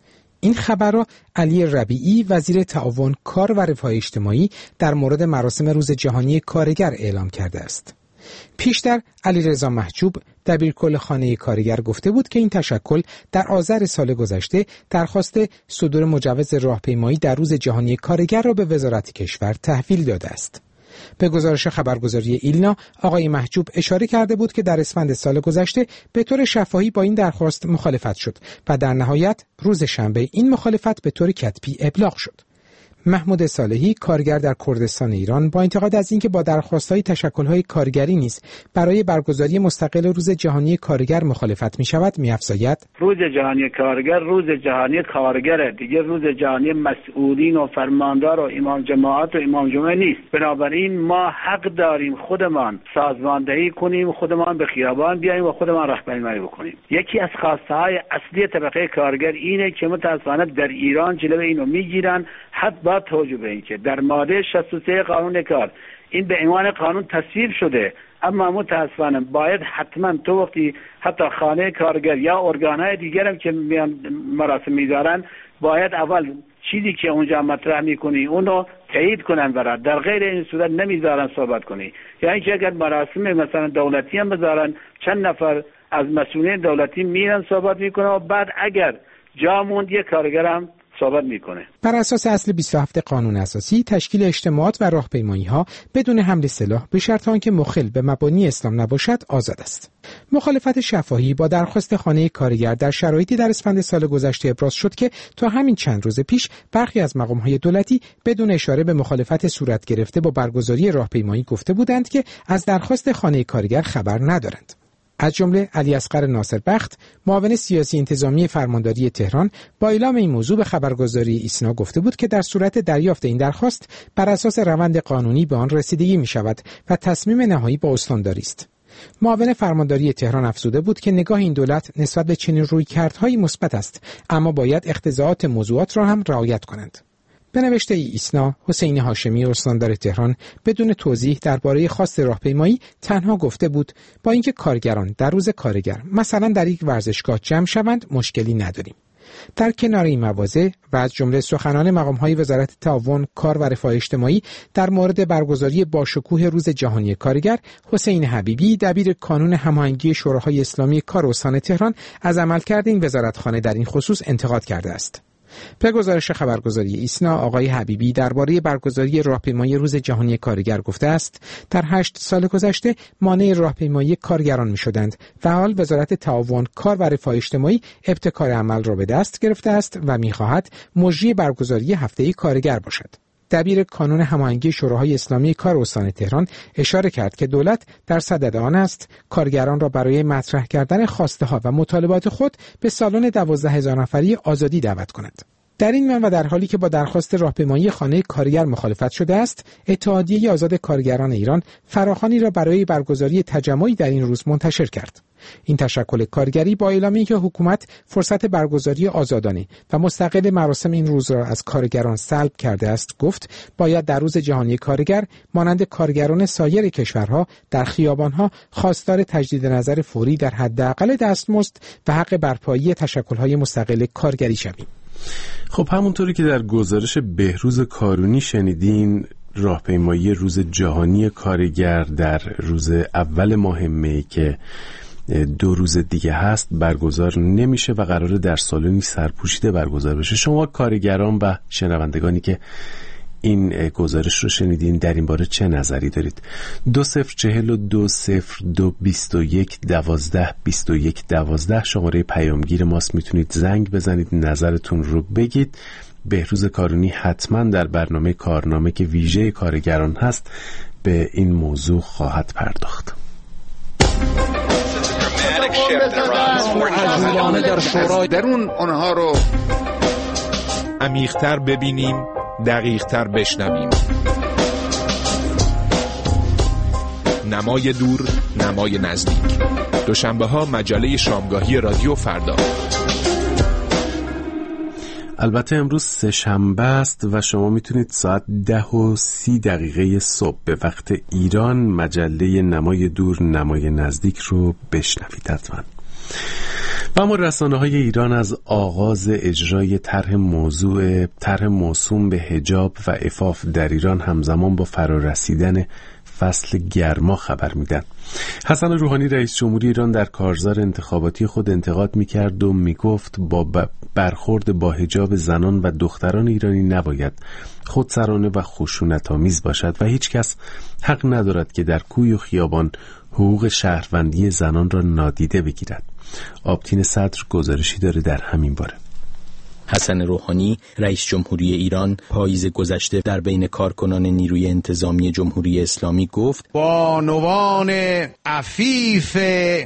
این خبر را علی ربیعی وزیر تعاون کار و رفاه اجتماعی در مورد مراسم روز جهانی کارگر اعلام کرده است. پیشتر علیرضا محجوب دبیرکل خانه کارگر گفته بود که این تشکل در آذر سال گذشته درخواست صدور مجوز راهپیمایی در روز جهانی کارگر را به وزارت کشور تحویل داده است. به گزارش خبرگزاری ایلنا، آقای محجوب اشاره کرده بود که در اسفند سال گذشته به طور شفاهی با این درخواست مخالفت شد و در نهایت روز شنبه این مخالفت به طور کتبی ابلاغ شد. محمود صالحی کارگر در کردستان ایران با انتقاد از اینکه با درخواست‌های تشکل‌های کارگری نیز برای برگزاری مستقل روز جهانی کارگر مخالفت می‌شود می‌افزاید: روز جهانی کارگر روز جهانی کارگره، دیگه روز جهانی مسئولین و فرماندار و امام جماعت و امام جمعه نیست. بنابراین ما حق داریم خودمان سازماندهی کنیم، خودمان به خیابان بیاییم و خودمان راهپیمایی بکنیم. یکی از خواسته‌های اصلی طبقه کارگر اینه که متأسفانه در ایران جلوه اینو می‌گیرن. حتی با توجه به اینکه در ماده 63 قانون کار این به عنوان قانون تصویب شده، اما متاسفانه باید حتما تو وقتی حتی خانه کارگر یا ارگانهای دیگر هم که مراسم می‌دارن باید اول چیزی که اونجا مطرح می‌کنی اونو تایید کنن برات، در غیر این صورت نمیذارن صحبت کنی. یعنی که اگر مراسم مثلا دولتی هم بذارن چند نفر از مسئولین دولتی میرن صحبت میکنن و بعد اگر جا موند یک کارگر هم صحبت میکنه. بر اساس اصل 27 قانون اساسی تشکیل اجتماعات و راهپیمایی‌ها بدون حمل سلاح به شرط آنکه مخل به مبانی اسلام نباشد آزاد است. مخالفت شفاهی با درخواست خانه کارگر در شرایطی در اسفند سال گذشته ابراز شد که تا همین چند روز پیش برخی از مقام‌های دولتی بدون اشاره به مخالفت صورت گرفته با برگزاری راهپیمایی گفته بودند که از درخواست خانه کارگر خبر ندارند. از جمله علی اصغر ناصربخت، معاون سیاسی انتظامی فرمانداری تهران، با اعلام این موضوع به خبرگزاری ایسنا گفته بود که در صورت دریافت این درخواست بر اساس روند قانونی به آن رسیدگی می شود و تصمیم نهایی با استانداری است. معاون فرمانداری تهران افزوده بود که نگاه این دولت نسبت به چنین رویکردهایی مثبت است، اما باید اقتضاعات موضوعات را هم رعایت کنند. به نوشته ایسنا، حسین هاشمی استاندار تهران بدون توضیح درباره خواست راهپیمایی تنها گفته بود با اینکه کارگران در روز کارگر مثلا در یک ورزشگاه جمع شوند مشکلی نداریم. در کنار این مواضع و از جمله سخنان مقام‌های وزارت تعاون کار و رفاه اجتماعی در مورد برگزاری باشکوه روز جهانی کارگر، حسین حبیبی دبیر کانون هماهنگی شوراهای اسلامی کار استان تهران از عملکرد این وزارتخانه در این خصوص انتقاد کرده است. به گزارش خبرگزاری ایسنا، آقای حبیبی درباره برگزاری راهپیمایی روز جهانی کارگر گفته است در 8 سال گذشته مانع راهپیمایی کارگران می‌شدند و حال وزارت تعاون کار و رفاه اجتماعی ابتکار عمل را به دست گرفته است و می‌خواهد مجری برگزاری هفته کارگر باشد. دبیر کانون هماهنگی شوراهای اسلامی کار استان تهران اشاره کرد که دولت در صدد آن است کارگران را برای مطرح کردن خواسته‌ها و مطالبات خود به سالن 12,000 نفری آزادی دعوت کند. در این میان و در حالی که با درخواست راهپیمایی خانه کارگر مخالفت شده است، اتحادیه آزاد کارگران ایران فراخوانی را برای برگزاری تجمعی در این روز منتشر کرد. این تشکل کارگری با اعلامی که حکومت فرصت برگزاری آزادانه و مستقل مراسم این روز را از کارگران سلب کرده است گفت باید در روز جهانی کارگر مانند کارگران سایر کشورها در خیابانها خواستار تجدید نظر فوری در حداقل دستمزد و حق برپایی تشکل‌های مستقل کارگری شویم. خب همونطوری که در گزارش بهروز کارونی شنیدین، راهپیمایی روز جهانی کارگر در روز اول ماه می که 2 روز دیگه هست برگزار نمیشه و قراره در سالنی سرپوشیده برگزار بشه. شما کارگران و شنوندگانی که این گزارش رو شنیدین در این باره چه نظری دارید؟ 20420221122112 شماره پیامگیر ماست، میتونید زنگ بزنید نظرتون رو بگید. بهروز کارونی حتما در برنامه کارنامه که ویژه کارگران هست به این موضوع خواهد پرداخت. درون اونها رو عمیق‌تر ببینیم، دقیق‌تر بشنویم. نمای دور، نمای نزدیک. دوشنبه‌ها مجله شامگاهی رادیو فردا. البته امروز سه‌شنبه است و شما میتونید ساعت 10:30 صبح به وقت ایران مجله نمای دور، نمای نزدیک رو بشنوید حتما. اما رسانه‌های ایران از آغاز اجرای طرح موسوم به حجاب و عفاف در ایران همزمان با فرارسیدن فصل گرما خبر میدن. حسن روحانی رئیس جمهوری ایران در کارزار انتخاباتی خود انتقاد میکرد و میگفت با برخورد با حجاب زنان و دختران ایرانی نباید خودسرانه و خشونت‌آمیز باشد و هیچ کس حق ندارد که در کوی و خیابان حقوق شهروندی زنان را نادیده بگیرد. آبتین صدر گزارشی داره در همین باره. حسن روحانی رئیس جمهوری ایران پاییز گذشته در بین کارکنان نیروی انتظامی جمهوری اسلامی گفت بانوان عفیف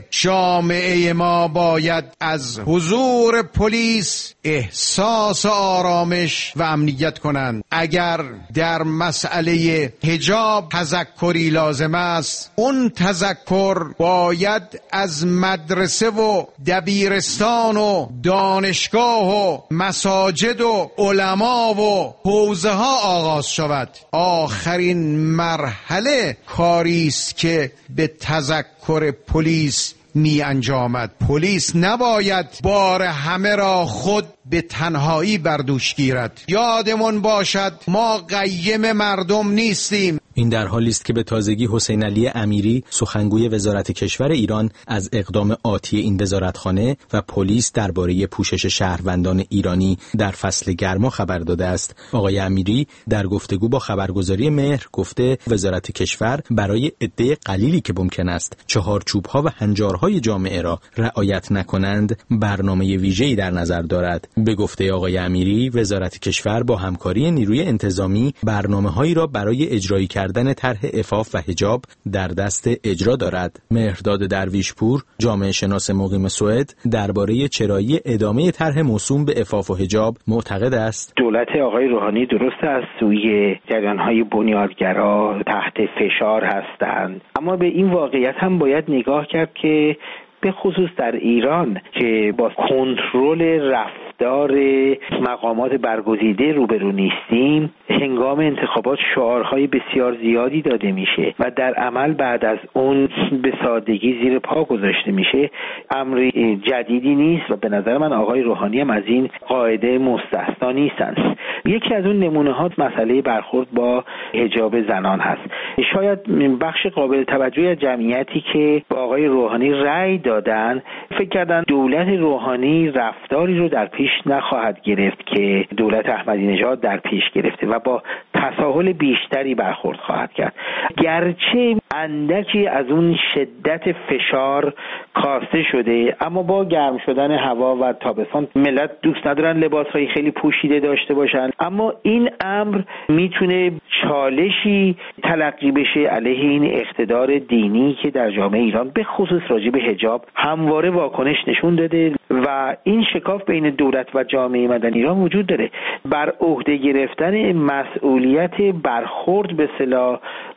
جامعه ما باید از حضور پلیس احساس آرامش و امنیت کنند. اگر در مسئله حجاب تذکری لازم است، اون تذکر باید از مدرسه و دبیرستان و دانشگاه و مساجد و علما و حوزه ها آغاز شود. آخرین مرحله کاری است که به تذکر پلیس می انجامد. پلیس نباید بار همه را خود به تنهایی بر دوش گیرد. یادمون باشد ما قیم مردم نیستیم. این در حالی است که به تازگی حسین علی امیری سخنگوی وزارت کشور ایران از اقدام آتی این وزارتخانه و پلیس درباره پوشش شهروندان ایرانی در فصل گرما خبر داده است. آقای امیری در گفتگو با خبرگزاری مهر گفته وزارت کشور برای عده قلیلی که ممکن است چهارچوب‌ها و هنجارهای جامعه را رعایت نکنند برنامه ویژه‌ای در نظر دارد. به گفته آقای امیری وزارت کشور با همکاری نیروی انتظامی برنامه‌هایی را برای اجرایی کردن طرح عفاف و حجاب در دست اجرا دارد. مهرداد درویشپور جامعه شناس مقیم سوئد درباره چرایی ادامه طرح موسوم به عفاف و حجاب معتقد است دولت آقای روحانی درست از سوی جریان‌های بنیادگرا تحت فشار هستند، اما به این واقعیت هم باید نگاه کرد که به خصوص در ایران که با کنترل رفتار مقامات برگزیده روبرو نیستیم، هنگام انتخابات شعارهای بسیار زیادی داده میشه و در عمل بعد از اون به سادگی زیر پا گذاشته میشه. امر جدیدی نیست و به نظر من آقای روحانی هم از این قاعده مستثنا نیستند. یکی از اون نمونه ها مسئله برخورد با حجاب زنان هست. شاید بخش قابل توجهی از جمعیتی که با آقای روحانی رأی دادن فکر کردن دولت روحانی رفتاری رو در پیش نخواهد گرفت که دولت احمدی نژاد در پیش گرفته و با تساهل بیشتری برخورد خواهد کرد. گرچه اندکی از اون شدت فشار کاسته شده، اما با گرم شدن هوا و تابستان ملت دوست ندارن لباسهای خیلی پوشیده داشته باشن، اما این امر میتونه چالشی تلقی بشه علیه این اقتدار دینی که در جامعه ایران به خصوص راجع به حجاب همواره واکنش نشون داده و این شکاف بین دولت و جامعه مدنی ایران وجود داره. بر عهده گرفتن مسئولیت برخورد به اصطلاح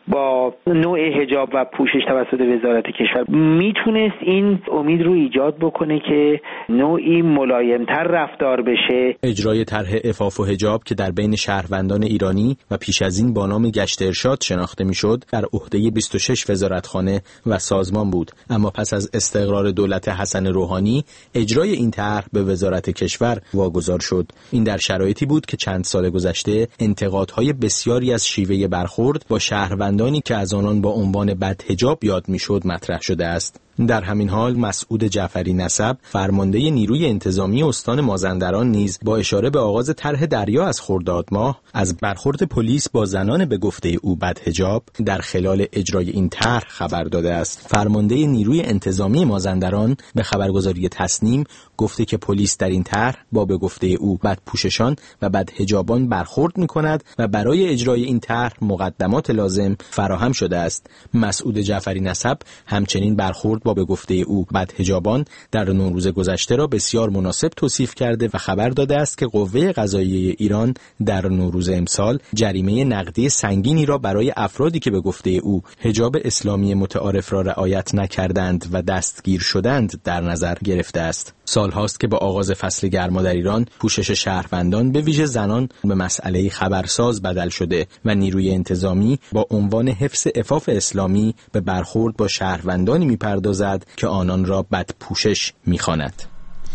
با نوع حجاب و پوشش توسط وزارت کشور میتونست این امید رو ایجاد بکنه که نوعی ملایمتر رفتار بشه. اجرای طرح عفاف و حجاب که در بین شهروندان ایرانی و پیش از این با نام گشت ارشاد شناخته میشد در عهده 26 وزارتخانه و سازمان بود، اما پس از استقرار دولت حسن روحانی اجرای این طرح به وزارت کشور واگذار شد. این در شرایطی بود که چند سال گذشته انتقادهای بسیاری از شیوه برخورد با شهروندانی که از آنان با عنوان بدحجاب یاد میشد مطرح شده است. در همین حال مسعود جعفری نسب فرمانده نیروی انتظامی استان مازندران نیز با اشاره به آغاز طرح دریا از خرداد ماه از برخورد پلیس با زنان به گفته او بدحجاب در خلال اجرای این طرح خبر داده است. فرمانده نیروی انتظامی مازندران به خبرگزاری تسنیم گفته که پلیس در این طرح با به گفته او بدپوششان و بدحجابان برخورد می‌کند و برای اجرای این طرح مقدمات لازم فراهم شده است. مسعود جعفری نسب همچنین برخورد با به گفته او بدحجابان در نوروز گذشته را بسیار مناسب توصیف کرده و خبر داده است که قوه قضاییه ایران در نوروز امسال جریمه نقدی سنگینی را برای افرادی که به گفته او حجاب اسلامی متعارف را رعایت نکردند و دستگیر شدند در نظر گرفته است. سالهاست که با آغاز فصل گرما در ایران پوشش شهروندان به ویژه زنان به مسئله خبرساز بدل شده و نیروی انتظامی با عنوان حفظ عفاف اسلامی به برخورد با شهروندانی می‌پردازد که آنان را بدپوشش می‌خواند.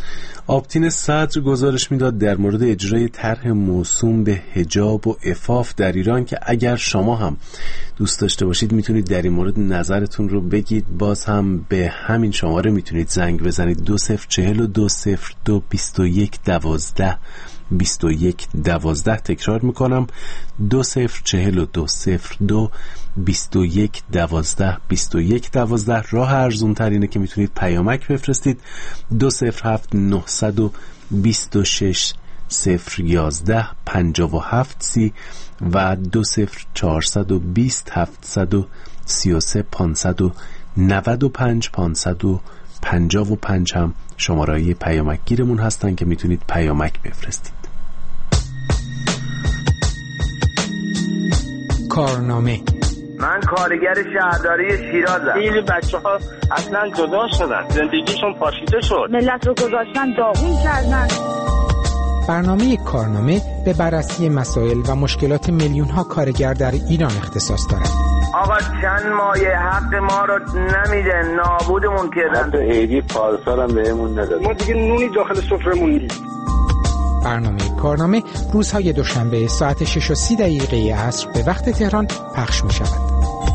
آبتین صدر گزارش میداد در مورد اجرای طرح موسوم به حجاب و عفاف در ایران که اگر شما هم دوست داشته باشید میتونید در این مورد نظرتون رو بگید. باز هم به همین شماره میتونید زنگ بزنید 2042022112 تکرار میکنم 2042022112 راه ارزون ترینه که میتونید پیامک بفرستید 207 926 011 57 30 و 20420 733 595 555 هم شماره‌های پیامک گیرمون هستن که میتونید پیامک بفرستید. کارنامه. من کارگر شهرداری شیرازم. خیلی بچه‌ها اصلا جدا شدن، زندگیشون پاشیده شد، ملت رو گذاشتن داغون کردن. برنامه کارنامه به بررسی مسائل و مشکلات میلیون‌ها کارگر در ایران اختصاص دارد. آقا چند مایه حق ما رو نمیده، نابودمون کردن. حتی عیدی پارسال هم بهمون نداد. ما دیگه نونی داخل سفرمون نیست. برنامه کارنامه روزهای دوشنبه ساعت 6:30 عصر به وقت تهران پخش می شود.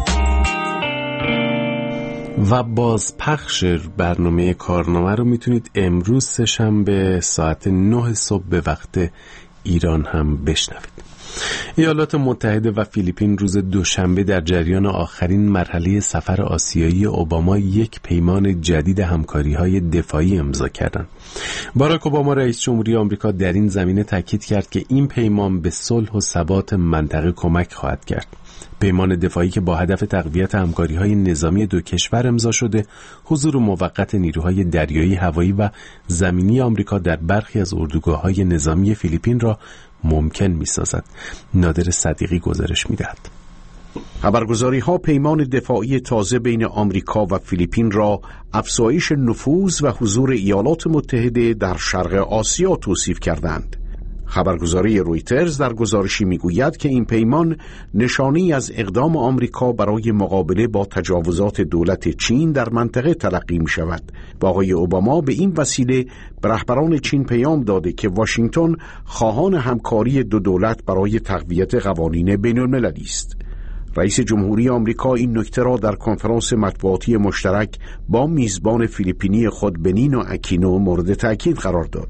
و باز پخش برنامه کارنامه رو میتونید امروز سه‌شنبه ساعت 9 صبح به وقت ایران هم بشنوید. ایالات متحده و فیلیپین روز دوشنبه در جریان آخرین مرحله سفر آسیایی اوباما یک پیمان جدید همکاری‌های دفاعی امضا کردند. باراک اوباما رئیس جمهوری آمریکا در این زمینه تاکید کرد که این پیمان به صلح و ثبات منطقه کمک خواهد کرد. پیمان دفاعی که با هدف تقویت همکاری‌های نظامی دو کشور امضا شده، حضور موقت نیروهای دریایی، هوایی و زمینی آمریکا در برخی از اردوگاه‌های نظامی فیلیپین را ممکن می‌سازد. نادر صدیقی گزارش می‌دهد. خبرگزاری‌ها پیمان دفاعی تازه بین آمریکا و فیلیپین را افزایش نفوذ و حضور ایالات متحده در شرق آسیا توصیف کردند. خبرگزاری رویترز در گزارشی میگوید که این پیمان نشانی از اقدام آمریکا برای مقابله با تجاوزات دولت چین در منطقه تلقی می شود و آقای اوباما به این وسیله به رهبران چین پیام داده که واشنگتن خواهان همکاری دو دولت برای تقویت قوانین بین المللی است. رئیس جمهوری آمریکا این نکته را در کنفرانس مطبوعاتی مشترک با میزبان فیلیپینی خود بنینو اکینو مورد تأکید قرار داد.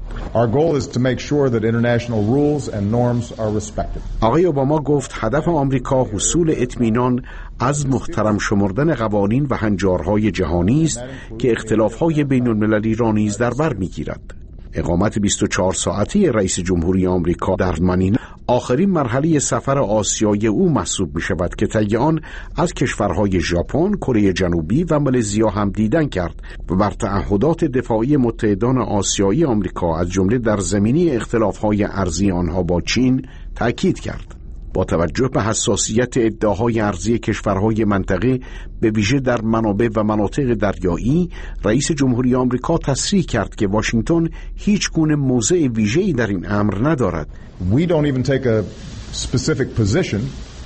آقای اوباما گفت هدف آمریکا حصول اطمینان از محترم شمردن قوانین و هنجارهای جهانی است که اختلافهای بین المللی را نیز در بر میگیرد. اقامت 24 ساعتی رئیس جمهوری آمریکا در منیلا آخرین مرحله سفر آسیایی او محسوب می شود که طی آن از کشورهای ژاپن، کره جنوبی و مالزیا هم دیدن کرد و بر تعهدات دفاعی متحدان آسیایی آمریکا از جمله در زمینه اختلافهای ارضی آنها با چین تأکید کرد. با توجه به حساسیت ادعاهای ارضی کشورهای منطقه به ویژه در منابع و مناطق دریایی، رئیس جمهوری آمریکا تصریح کرد که واشنگتن هیچ گونه موضع ویژه‌ای در این امر ندارد. We don't even take a specific position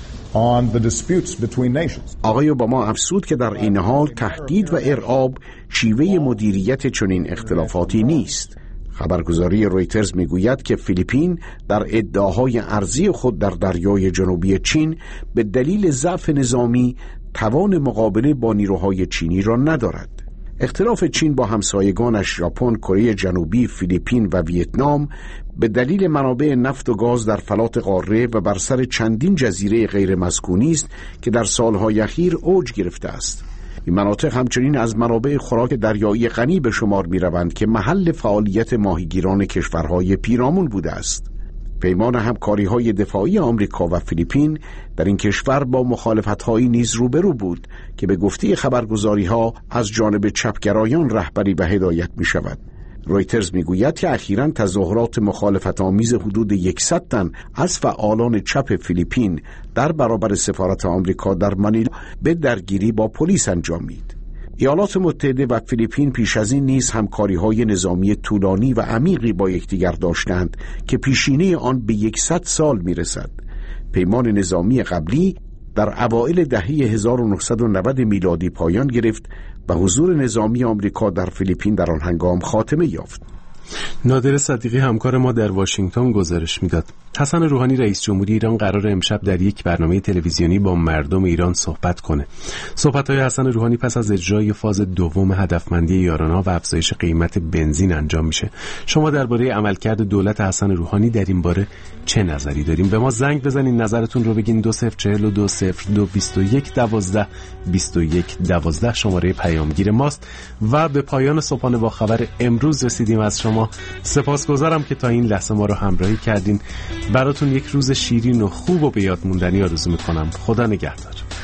on the disputes between nations. آقای اوباما افزود که در این حال تهدید و ارعاب شیوه مدیریت چنین اختلافاتی نیست. خبرگزاری رویترز میگوید که فیلیپین در ادعاهای ارضی خود در دریای جنوبی چین به دلیل ضعف نظامی توان مقابله با نیروهای چینی را ندارد. اختلاف چین با همسایگانش ژاپن، کره جنوبی، فیلیپین و ویتنام به دلیل منابع نفت و گاز در فلات قاره و بر سر چندین جزیره غیر مسکونی است که در سالهای اخیر اوج گرفته است. این مناطق همچنین از منابع خوراک دریایی غنی به شمار می روند که محل فعالیت ماهیگیران کشورهای پیرامون بوده است. پیمان همکاری‌های دفاعی آمریکا و فیلیپین در این کشور با مخالفت‌هایی نیز روبرو بود که به گفته خبرگزاری‌ها از جانب چپگرایان رهبری و هدایت می‌شود. رویترز میگوید که اخیراً تظاهرات مخالفت‌آمیز حدود 100 تن از فعالان چپ فیلیپین در برابر سفارت آمریکا در منیلا به درگیری با پلیس انجامید. ایالات متحده و فیلیپین پیش از این نیز همکاری‌های نظامی طولانی و عمیقی با یکدیگر داشتند که پیشینه آن به 100 سال میرسد. پیمان نظامی قبلی در اوایل دهه 1990 میلادی پایان گرفت و حضور نظامی آمریکا در فیلیپین در آن هنگام خاتمه یافت. نادر صدیقی همکار ما در واشنگتن گزارش میداد. حسن روحانی رئیس جمهوری ایران قرار امشب در یک برنامه تلویزیونی با مردم ایران صحبت کنه. صحبت‌های حسن روحانی پس از اجرای فاز دوم هدفمندی یارانه‌ها و افزایش قیمت بنزین انجام میشه. شما درباره عملکرد دولت حسن روحانی در این باره چه نظری داریم؟ به ما زنگ بزنین، نظرتون رو بگین. 2042022112 شماره پیامگیر ماست. و به پایان صبحانه با خبر امروز رسیدیم. از شما سپاسگزارم که تا این لحظه ما رو همراهی کردین. براتون یک روز شیرین و خوب و به یاد موندنی آرزو میکنم. خدا نگهدار.